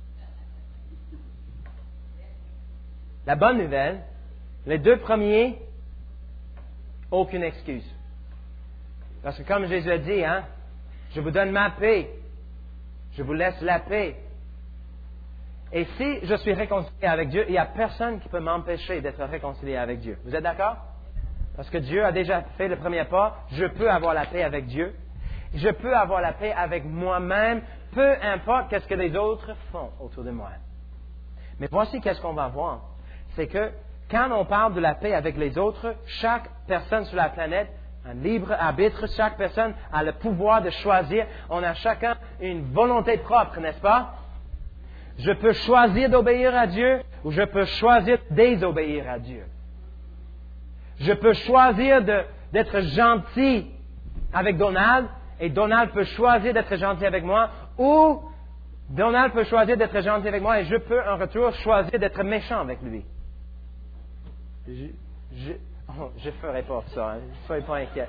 La bonne nouvelle, les deux premiers, aucune excuse. Parce que comme Jésus a dit, hein, je vous donne ma paix, je vous laisse la paix. Et si je suis réconcilié avec Dieu, il n'y a personne qui peut m'empêcher d'être réconcilié avec Dieu. Vous êtes d'accord? Parce que Dieu a déjà fait le premier pas, je peux avoir la paix avec Dieu. Je peux avoir la paix avec moi-même, peu importe qu'est-ce que les autres font autour de moi. Mais voici qu'est-ce qu'on va voir. C'est que quand on parle de la paix avec les autres, chaque personne sur la planète a un libre arbitre, chaque personne a le pouvoir de choisir. On a chacun une volonté propre, n'est-ce pas? Je peux choisir d'obéir à Dieu ou je peux choisir de désobéir à Dieu. Je peux choisir de, d'être gentil avec Donald et Donald peut choisir d'être gentil avec moi ou Donald peut choisir d'être gentil avec moi et je peux en retour choisir d'être méchant avec lui. Je je, oh, je ferai pas ça, hein. Soyez pas inquiets.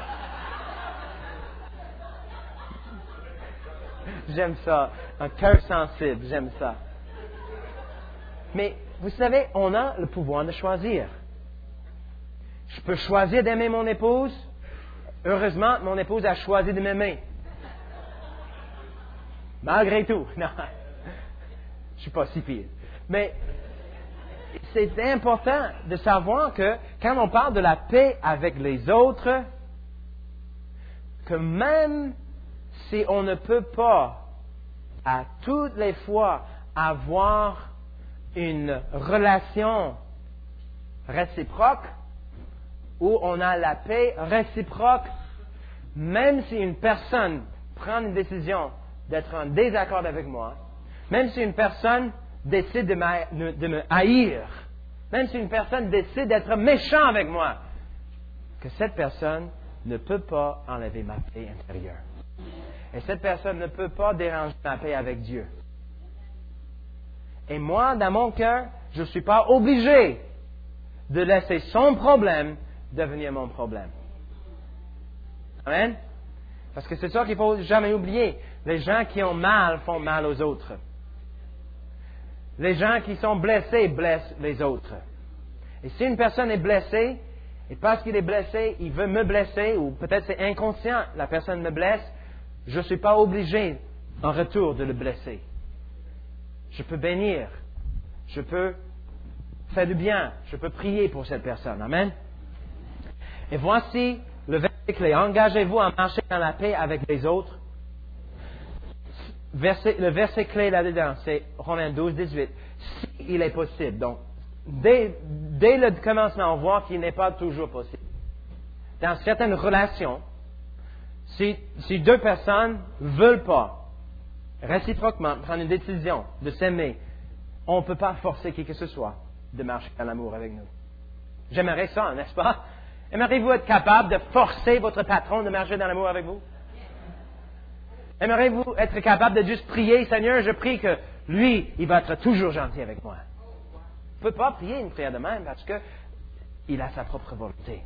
J'aime ça. Un cœur sensible, j'aime ça. Mais vous savez, on a le pouvoir de choisir. Je peux choisir d'aimer mon épouse. Heureusement, mon épouse a choisi de m'aimer. Malgré tout. Non, je suis pas si pire. Mais c'est important de savoir que quand on parle de la paix avec les autres, que même si on ne peut pas à toutes les fois avoir une relation réciproque où on a la paix réciproque, même si une personne prend une décision d'être en désaccord avec moi, même si une personne décide de, de me haïr, même si une personne décide d'être méchant avec moi, que cette personne ne peut pas enlever ma paix intérieure. Et cette personne ne peut pas déranger ma paix avec Dieu. Et moi, dans mon cœur, je ne suis pas obligé de laisser son problème devenir mon problème. Amen? Parce que c'est ça qu'il ne faut jamais oublier. Les gens qui ont mal font mal aux autres. Les gens qui sont blessés blessent les autres. Et si une personne est blessée, et parce qu'il est blessé, il veut me blesser, ou peut-être c'est inconscient, la personne me blesse, je ne suis pas obligé en retour de le blesser. Je peux bénir. Je peux faire du bien. Je peux prier pour cette personne. Amen? Et voici le verset clé. Engagez-vous à marcher dans la paix avec les autres. Verset, le verset clé là-dedans, c'est Romains douze, dix-huit. S'il est possible. Donc, dès, dès le commencement, on voit qu'il n'est pas toujours possible. Dans certaines relations, si, si deux personnes ne veulent pas réciproquement prendre une décision de s'aimer, on ne peut pas forcer qui que ce soit de marcher dans l'amour avec nous. J'aimerais ça, n'est-ce pas? Aimeriez-vous être capable de forcer votre patron de marcher dans l'amour avec vous? Aimeriez-vous être capable de juste prier, Seigneur, je prie que lui, il va être toujours gentil avec moi? On ne peut pas prier une prière de même parce qu'il a sa propre volonté.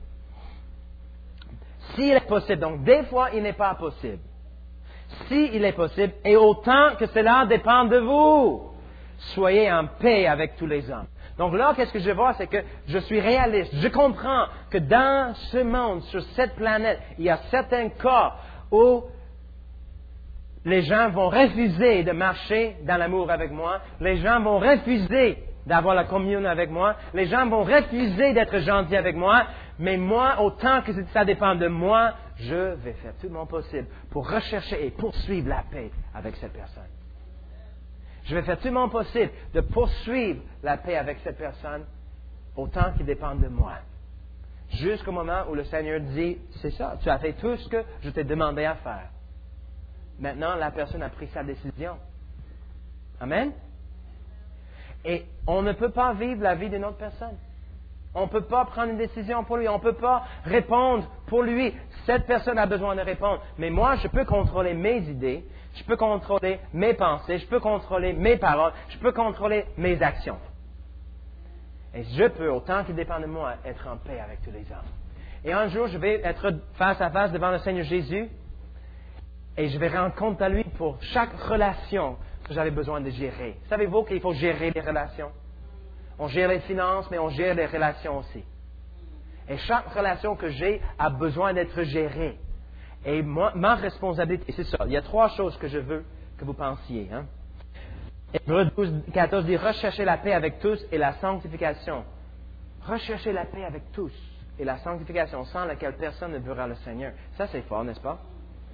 S'il est possible, donc des fois il n'est pas possible. S'il est possible, et autant que cela dépend de vous, soyez en paix avec tous les hommes. Donc là, qu'est-ce que je vois, c'est que je suis réaliste. Je comprends que dans ce monde, sur cette planète, il y a certains cas où les gens vont refuser de marcher dans l'amour avec moi. Les gens vont refuser d'avoir la communion avec moi. Les gens vont refuser d'être gentils avec moi. Mais moi, autant que ça dépend de moi, je vais faire tout mon possible pour rechercher et poursuivre la paix avec cette personne. Je vais faire tout mon possible de poursuivre la paix avec cette personne autant qu'il dépend de moi. Jusqu'au moment où le Seigneur dit, c'est ça, tu as fait tout ce que je t'ai demandé à faire. Maintenant, la personne a pris sa décision. Amen? Et on ne peut pas vivre la vie d'une autre personne. On ne peut pas prendre une décision pour lui. On ne peut pas répondre pour lui. Cette personne a besoin de répondre. Mais moi, je peux contrôler mes idées. Je peux contrôler mes pensées. Je peux contrôler mes paroles. Je peux contrôler mes actions. Et je peux, autant qu'il dépend de moi, être en paix avec tous les hommes. Et un jour, je vais être face à face devant le Seigneur Jésus. Et je vais rendre compte à lui pour chaque relation que j'avais besoin de gérer. Savez-vous qu'il faut gérer les relations? On gère les finances, mais on gère les relations aussi. Et chaque relation que j'ai a besoin d'être gérée. Et moi, ma responsabilité, c'est ça. Il y a trois choses que je veux que vous pensiez. Hein? Hébreux douze, quatorze dit, recherchez la paix avec tous et la sanctification. Recherchez la paix avec tous et la sanctification, sans laquelle personne ne verra le Seigneur. Ça, c'est fort, n'est-ce pas?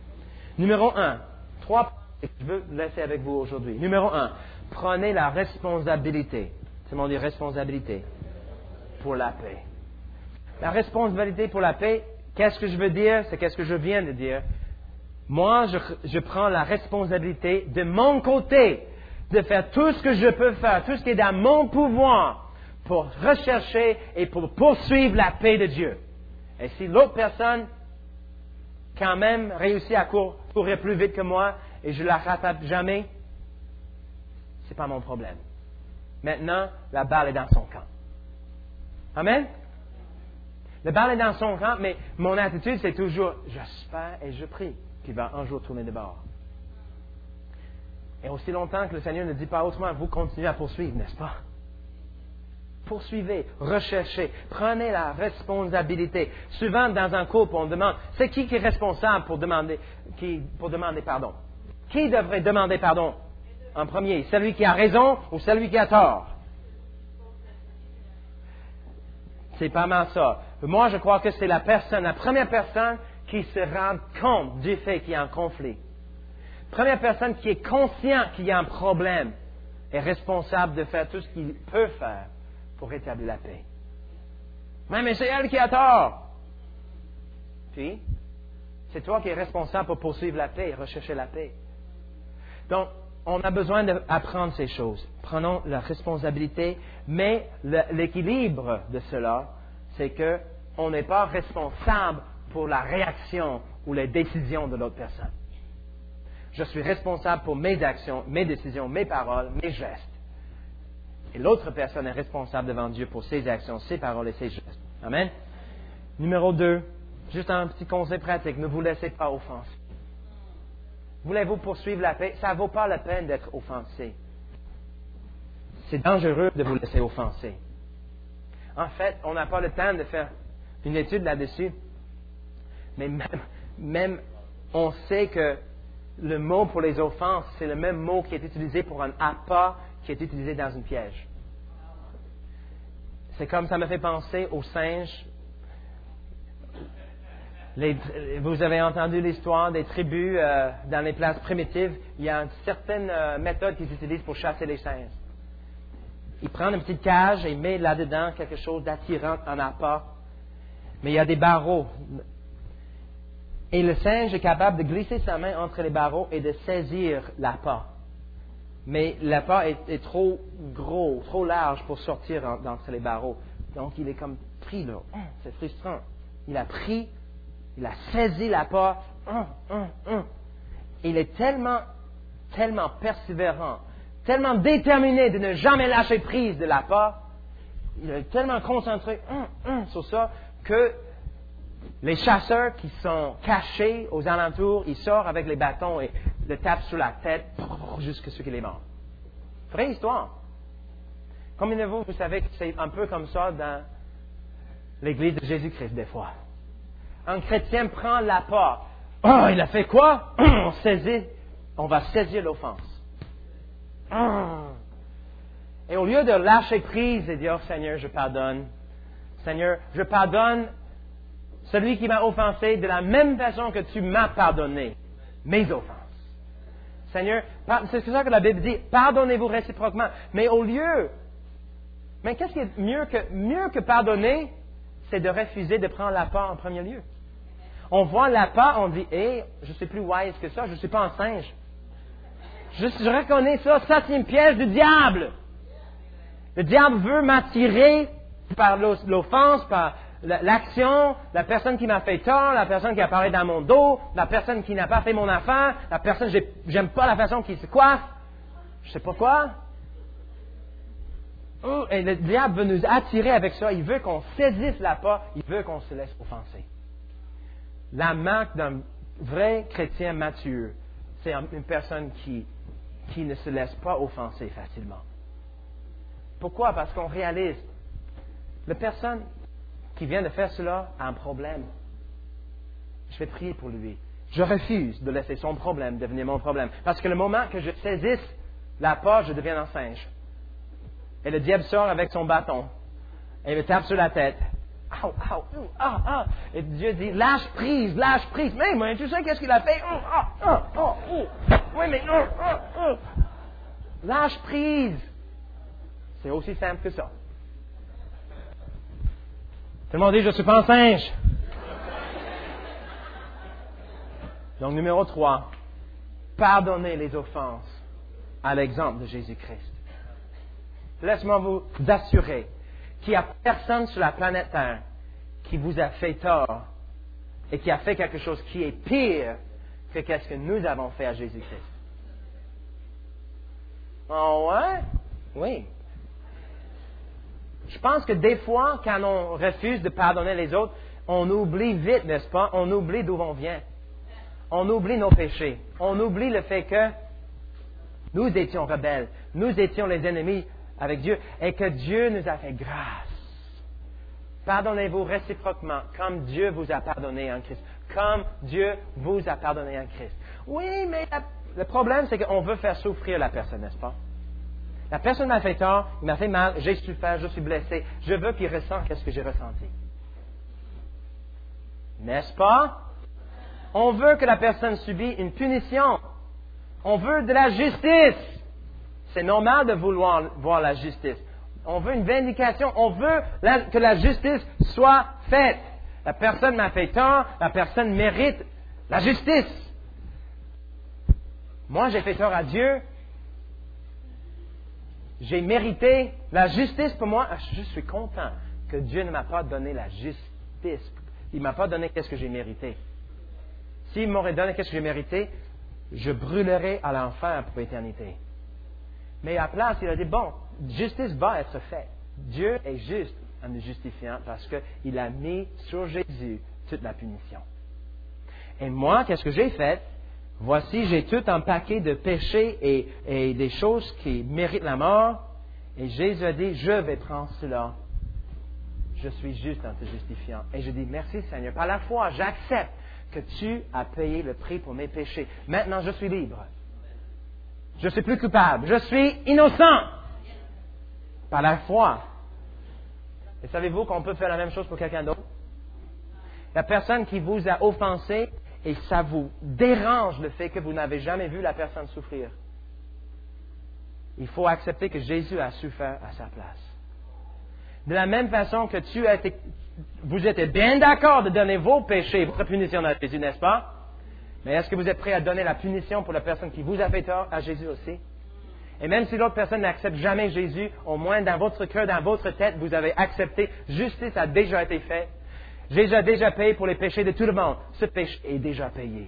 Numéro un, trois points que je veux laisser avec vous aujourd'hui. Numéro un, prenez la responsabilité. C'est mon dit responsabilité pour la paix. La responsabilité pour la paix, qu'est-ce que je veux dire? C'est qu'est-ce que je viens de dire. Moi, je, je prends la responsabilité de mon côté de faire tout ce que je peux faire, tout ce qui est dans mon pouvoir pour rechercher et pour poursuivre la paix de Dieu. Et si l'autre personne, quand même, réussit à cour, courir plus vite que moi et je la rattrape jamais, c'est pas mon problème. Maintenant, la balle est dans son camp. Amen? La balle est dans son camp, mais mon attitude, c'est toujours, j'espère et je prie qu'il va un jour tourner de bord. Et aussi longtemps que le Seigneur ne dit pas autrement, vous continuez à poursuivre, n'est-ce pas? Poursuivez, recherchez, prenez la responsabilité. Souvent, dans un couple, on demande, c'est qui qui est responsable pour demander, qui, pour demander pardon? Qui devrait demander pardon en premier? Celui qui a raison ou celui qui a tort? C'est pas mal ça. Moi, je crois que c'est la personne, la première personne qui se rend compte du fait qu'il y a un conflit. Première personne qui est conscient qu'il y a un problème est responsable de faire tout ce qu'il peut faire pour rétablir la paix. Mais, mais c'est elle qui a tort. Puis, c'est toi qui es responsable pour poursuivre la paix et rechercher la paix. Donc, on a besoin d'apprendre ces choses. Prenons la responsabilité, mais le, l'équilibre de cela, c'est que on n'est pas responsable pour la réaction ou les décisions de l'autre personne. Je suis responsable pour mes actions, mes décisions, mes paroles, mes gestes. Et l'autre personne est responsable devant Dieu pour ses actions, ses paroles et ses gestes. Amen. Numéro deux, juste un petit conseil pratique, ne vous laissez pas offenser. Voulez-vous poursuivre la paix? Ça ne vaut pas la peine d'être offensé. C'est dangereux de vous laisser offenser. En fait, on n'a pas le temps de faire une étude là-dessus. Mais même, même on sait que le mot pour les offenses, c'est le même mot qui est utilisé pour un appât qui est utilisé dans un piège. C'est comme ça me fait penser aux singes. Les, vous avez entendu l'histoire des tribus euh, dans les places primitives. Il y a une certaine euh, méthode qu'ils utilisent pour chasser les singes. Ils prennent une petite cage et ils mettent là-dedans quelque chose d'attirant en appât. Mais il y a des barreaux. Et le singe est capable de glisser sa main entre les barreaux et de saisir l'appât. Mais l'appât est, est trop gros, trop large pour sortir en, d'entre les barreaux. Donc il est comme pris là. C'est frustrant. Il a pris, il a saisi l'appât. Il est tellement, tellement persévérant, tellement déterminé de ne jamais lâcher prise de l'appât. Il est tellement concentré sur ça que les chasseurs qui sont cachés aux alentours, ils sortent avec les bâtons et le tapent sur la tête jusqu'à ce qu'il est mort. Vraie histoire. Combien de vous, vous savez que c'est un peu comme ça dans l'Église de Jésus-Christ des fois? Un chrétien prend l'appât. Oh, il a fait quoi? On saisit, on va saisir l'offense. Et au lieu de lâcher prise et dire, oh, Seigneur, je pardonne. Seigneur, je pardonne celui qui m'a offensé de la même façon que tu m'as pardonné mes offenses. Seigneur, c'est ça que la Bible dit, pardonnez-vous réciproquement. Mais au lieu, mais qu'est-ce qui est mieux que, mieux que pardonner, c'est de refuser de prendre l'appât en premier lieu. On voit l'appât, on dit, hé, hey, je suis plus wise que ça, je ne suis pas un singe. Je, je reconnais ça, ça c'est un piège du diable. Le diable veut m'attirer par l'offense, par l'action, la personne qui m'a fait tort, la personne qui a parlé dans mon dos, la personne qui n'a pas fait mon affaire, la personne, j'aime pas la façon qu'il se coiffe, je sais pas quoi. Oh, et le diable veut nous attirer avec ça, il veut qu'on saisisse l'appât, il veut qu'on se laisse offenser. La marque d'un vrai chrétien mature, c'est une personne qui, qui ne se laisse pas offenser facilement. Pourquoi? Parce qu'on réalise, la personne qui vient de faire cela a un problème. Je vais prier pour lui. Je refuse de laisser son problème devenir mon problème. Parce que le moment que je saisisse l'appât, je deviens un singe. Et le diable sort avec son bâton et me tape sur la tête. Ouh, ouh, ouh, ah, ah. Et Dieu dit, lâche prise, lâche prise. Mais, mais tu sais qu'est-ce qu'il a fait? Oh, ah, ah, oh, oh. Oui, mais non, oh, oh. Lâche prise. C'est aussi simple que ça. Tout le monde dit, je ne suis pas un singe. Donc, numéro trois, pardonnez les offenses à l'exemple de Jésus-Christ. Laisse-moi vous assurer qu'il n'y a personne sur la planète Terre qui vous a fait tort et qui a fait quelque chose qui est pire que qu'est-ce que nous avons fait à Jésus-Christ. Oh ouais? Oui. Je pense que des fois, quand on refuse de pardonner les autres, on oublie vite, n'est-ce pas? On oublie d'où on vient. On oublie nos péchés. On oublie le fait que nous étions rebelles. Nous étions les ennemis avec Dieu et que Dieu nous a fait grâce. Pardonnez-vous réciproquement comme Dieu vous a pardonné en Christ. Comme Dieu vous a pardonné en Christ. Oui, mais la, le problème, c'est qu'on veut faire souffrir la personne, n'est-ce pas? La personne m'a fait tort, il m'a fait mal, j'ai souffert, je suis blessé. Je veux qu'il ressente ce que j'ai ressenti. N'est-ce pas? On veut que la personne subisse une punition. On veut de la justice. C'est normal de vouloir voir la justice. On veut une vindication. On veut la, que la justice soit faite. La personne m'a fait tort. La personne mérite la justice. Moi, j'ai fait tort à Dieu. J'ai mérité la justice pour moi. Je suis content que Dieu ne m'a pas donné la justice. Il ne m'a pas donné qu'est-ce que j'ai mérité. S'il m'aurait donné qu'est-ce que j'ai mérité, je brûlerais à l'enfer pour l'éternité. Mais à la place, il a dit, bon, justice va être faite. Dieu est juste en nous justifiant parce qu'il a mis sur Jésus toute la punition. Et moi, qu'est-ce que j'ai fait? Voici, j'ai tout un paquet de péchés et, et des choses qui méritent la mort. Et Jésus a dit, je vais prendre cela. Je suis juste en te justifiant. Et je dis, merci Seigneur. Par la foi, j'accepte que tu as payé le prix pour mes péchés. Maintenant, je suis libre. Je ne suis plus coupable. Je suis innocent. Par la foi. Et savez-vous qu'on peut faire la même chose pour quelqu'un d'autre? La personne qui vous a offensé et ça vous dérange le fait que vous n'avez jamais vu la personne souffrir. Il faut accepter que Jésus a souffert à sa place. De la même façon que tu as été, vous êtes bien d'accord de donner vos péchés, votre punition à Jésus, n'est-ce pas? Mais est-ce que vous êtes prêt à donner la punition pour la personne qui vous a fait tort à Jésus aussi? Et même si l'autre personne n'accepte jamais Jésus, au moins dans votre cœur, dans votre tête, vous avez accepté, justice a déjà été faite. Jésus a déjà payé pour les péchés de tout le monde. Ce péché est déjà payé.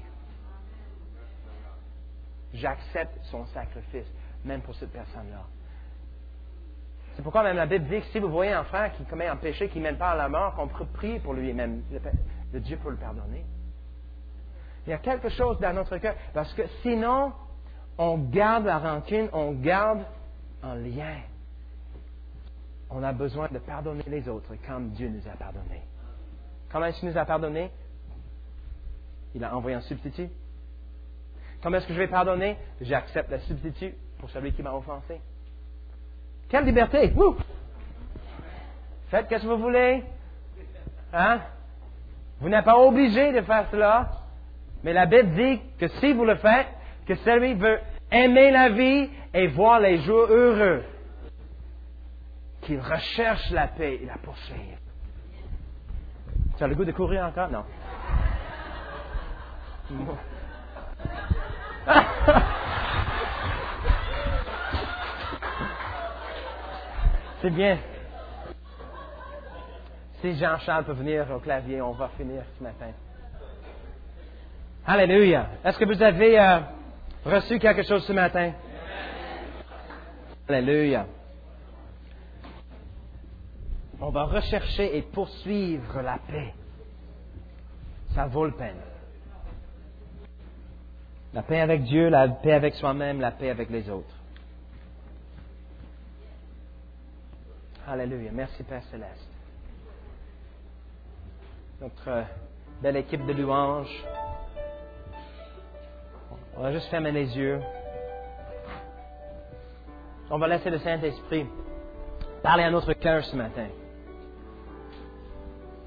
J'accepte son sacrifice, même pour cette personne-là. C'est pourquoi même la Bible dit que si vous voyez un frère qui commet un péché qui ne mène pas à la mort, qu'on peut prier pour lui, même le Dieu peut le pardonner. Il y a quelque chose dans notre cœur, parce que sinon, on garde la rancune, on garde un lien. On a besoin de pardonner les autres comme Dieu nous a pardonné. Comment est-ce qu'il nous a pardonné? Il a envoyé un substitut. Comment est-ce que je vais pardonner? J'accepte le substitut pour celui qui m'a offensé. Quelle liberté! Wouh! Faites ce que vous voulez. Hein? Vous n'êtes pas obligé de faire cela. Mais la Bible dit que si vous le faites, que celui veut aimer la vie et voir les jours heureux, qu'il recherche la paix et la poursuive. Tu as le goût de courir encore? Non. C'est bien. Si Jean-Charles peut venir au clavier, on va finir ce matin. Alléluia. Est-ce que vous avez euh, reçu quelque chose ce matin? Alléluia. On va rechercher et poursuivre la paix. Ça vaut le peine. La paix avec Dieu, la paix avec soi-même, la paix avec les autres. Alléluia. Merci Père Céleste. Notre euh, belle équipe de louanges. On va juste fermer les yeux. On va laisser le Saint-Esprit parler à notre cœur ce matin.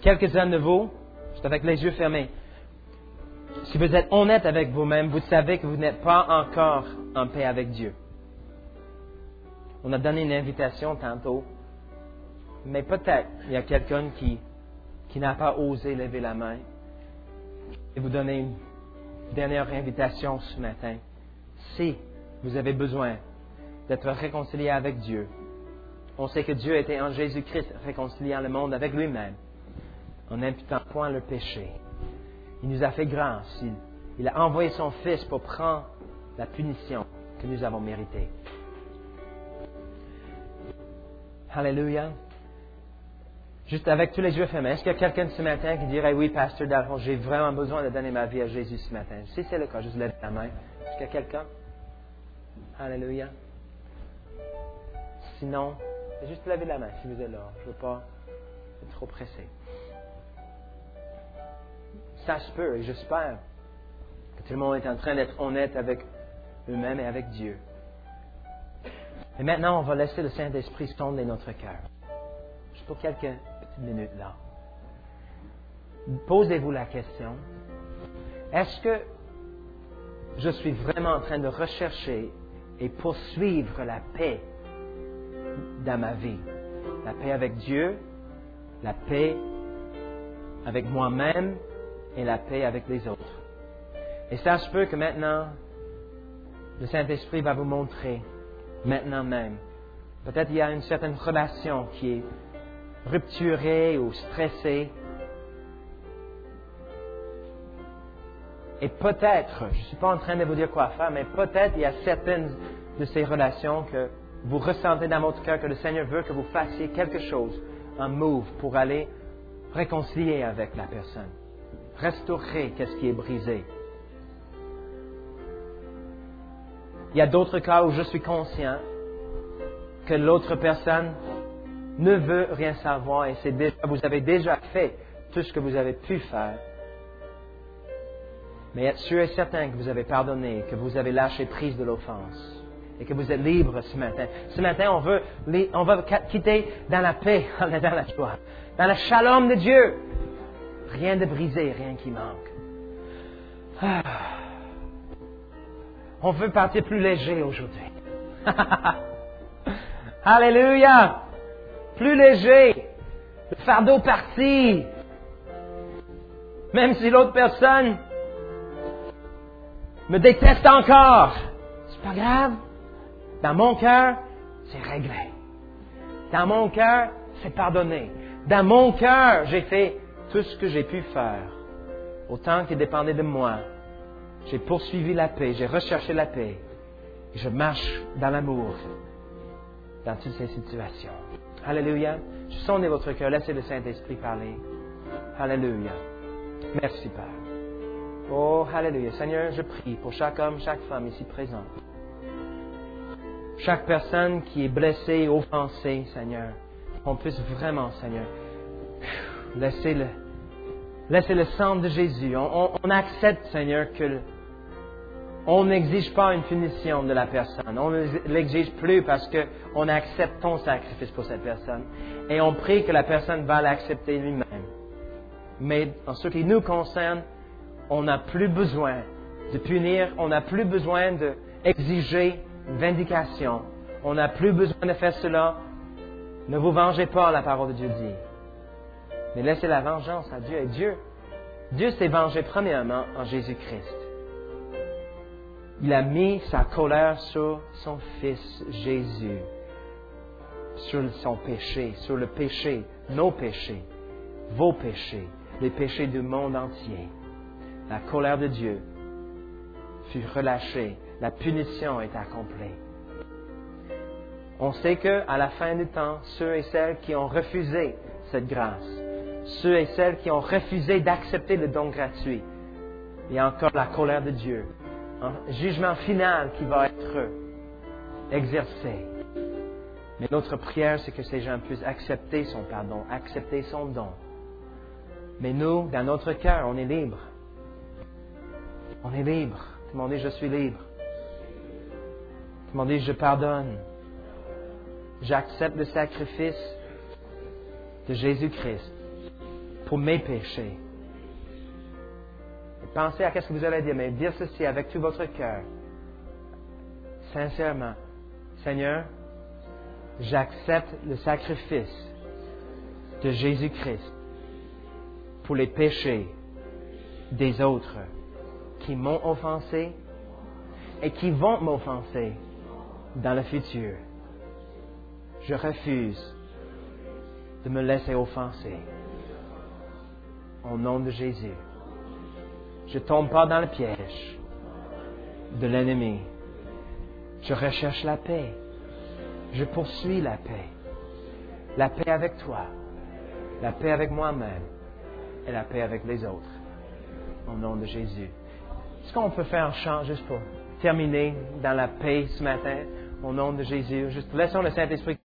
quelques-uns de vous, juste avec les yeux fermés, si vous êtes honnête avec vous-même, vous savez que vous n'êtes pas encore en paix avec Dieu. On a donné une invitation tantôt, mais peut-être il y a quelqu'un qui, qui n'a pas osé lever la main et vous donner une dernière invitation ce matin. Si vous avez besoin d'être réconcilié avec Dieu, on sait que Dieu était en Jésus-Christ réconciliant le monde avec lui-même en n'imputant point le péché. Il nous a fait grâce. Il, il a envoyé son Fils pour prendre la punition que nous avons méritée. Alléluia. Juste avec tous les yeux fermés, est-ce qu'il y a quelqu'un ce matin qui dirait, oui, Pasteur Dalphon, j'ai vraiment besoin de donner ma vie à Jésus ce matin? Si c'est le cas, juste lève la main. Est-ce qu'il y a quelqu'un? Alléluia. Sinon, juste levez la main si vous êtes là. Je ne veux pas être trop pressé. Ça se peut et j'espère que tout le monde est en train d'être honnête avec eux-mêmes et avec Dieu. Et maintenant, on va laisser le Saint-Esprit sonder notre cœur. Juste pour quelques petites minutes là. Posez-vous la question. Est-ce que je suis vraiment en train de rechercher et poursuivre la paix dans ma vie? La paix avec Dieu, la paix avec moi-même et la paix avec les autres. Et ça se peut que maintenant, le Saint-Esprit va vous montrer, maintenant même. Peut-être il y a une certaine relation qui est rupturée ou stressée. Et peut-être, je ne suis pas en train de vous dire quoi faire, mais peut-être il y a certaines de ces relations que vous ressentez dans votre cœur que le Seigneur veut que vous fassiez quelque chose, un move pour aller réconcilier avec la personne. Restaurer ce qui est brisé. Il y a d'autres cas où je suis conscient que l'autre personne ne veut rien savoir et c'est déjà, vous avez déjà fait tout ce que vous avez pu faire. Mais être sûr et certain que vous avez pardonné, que vous avez lâché prise de l'offense et que vous êtes libre ce matin. Ce matin, on veut, on va quitter dans la paix, dans la joie, dans le shalom de Dieu. Rien de brisé, rien qui manque. Ah. On veut partir plus léger aujourd'hui. Alléluia! Plus léger. Le fardeau parti. Même si l'autre personne me déteste encore. C'est pas grave. Dans mon cœur, c'est réglé. Dans mon cœur, c'est pardonné. Dans mon cœur, j'ai fait tout ce que j'ai pu faire. Autant qu'il dépendait de moi. J'ai poursuivi la paix, j'ai recherché la paix. Et je marche dans l'amour dans toutes ces situations. Alléluia. Je sonde votre cœur. Laissez le Saint-Esprit parler. Alléluia. Merci, Père. Oh, alléluia. Seigneur, je prie pour chaque homme, chaque femme ici présent. Chaque personne qui est blessée, offensée, Seigneur. On puisse vraiment, Seigneur, laisser le, laisser le sang de Jésus. On, on, on accepte, Seigneur, que le, on n'exige pas une punition de la personne. On ne l'exige plus parce qu'on accepte ton sacrifice pour cette personne. Et on prie que la personne va l'accepter lui-même. Mais en ce qui nous concerne, on n'a plus besoin de punir. On n'a plus besoin d'exiger une vindication. On n'a plus besoin de faire cela. Ne vous vengez pas, la parole de Dieu dit. Mais laissez la vengeance à Dieu. Et Dieu, Dieu s'est vengé premièrement en Jésus-Christ. Il a mis sa colère sur son Fils Jésus, sur son péché, sur le péché, nos péchés, vos péchés, les péchés du monde entier. La colère de Dieu fut relâchée, la punition est accomplie. On sait qu'à la fin du temps, ceux et celles qui ont refusé cette grâce, ceux et celles qui ont refusé d'accepter le don gratuit, il y a encore la colère de Dieu. Un jugement final qui va être exercé. Mais notre prière, c'est que ces gens puissent accepter son pardon, accepter son don. Mais nous, dans notre cœur, on est libre. On est libre. Tout le monde dit, je suis libre. Tout le monde dit, je pardonne. J'accepte le sacrifice de Jésus-Christ. pour mes péchés. Et pensez à ce que vous allez dire, mais dire ceci avec tout votre cœur. Sincèrement, Seigneur, j'accepte le sacrifice de Jésus-Christ pour les péchés des autres qui m'ont offensé et qui vont m'offenser dans le futur. Je refuse de me laisser offenser. Au nom de Jésus, je ne tombe pas dans le piège de l'ennemi. Je recherche la paix. Je poursuis la paix. La paix avec toi, la paix avec moi-même et la paix avec les autres. Au nom de Jésus. Est-ce qu'on peut faire un chant juste pour terminer dans la paix ce matin? Au nom de Jésus. Juste laissons le Saint-Esprit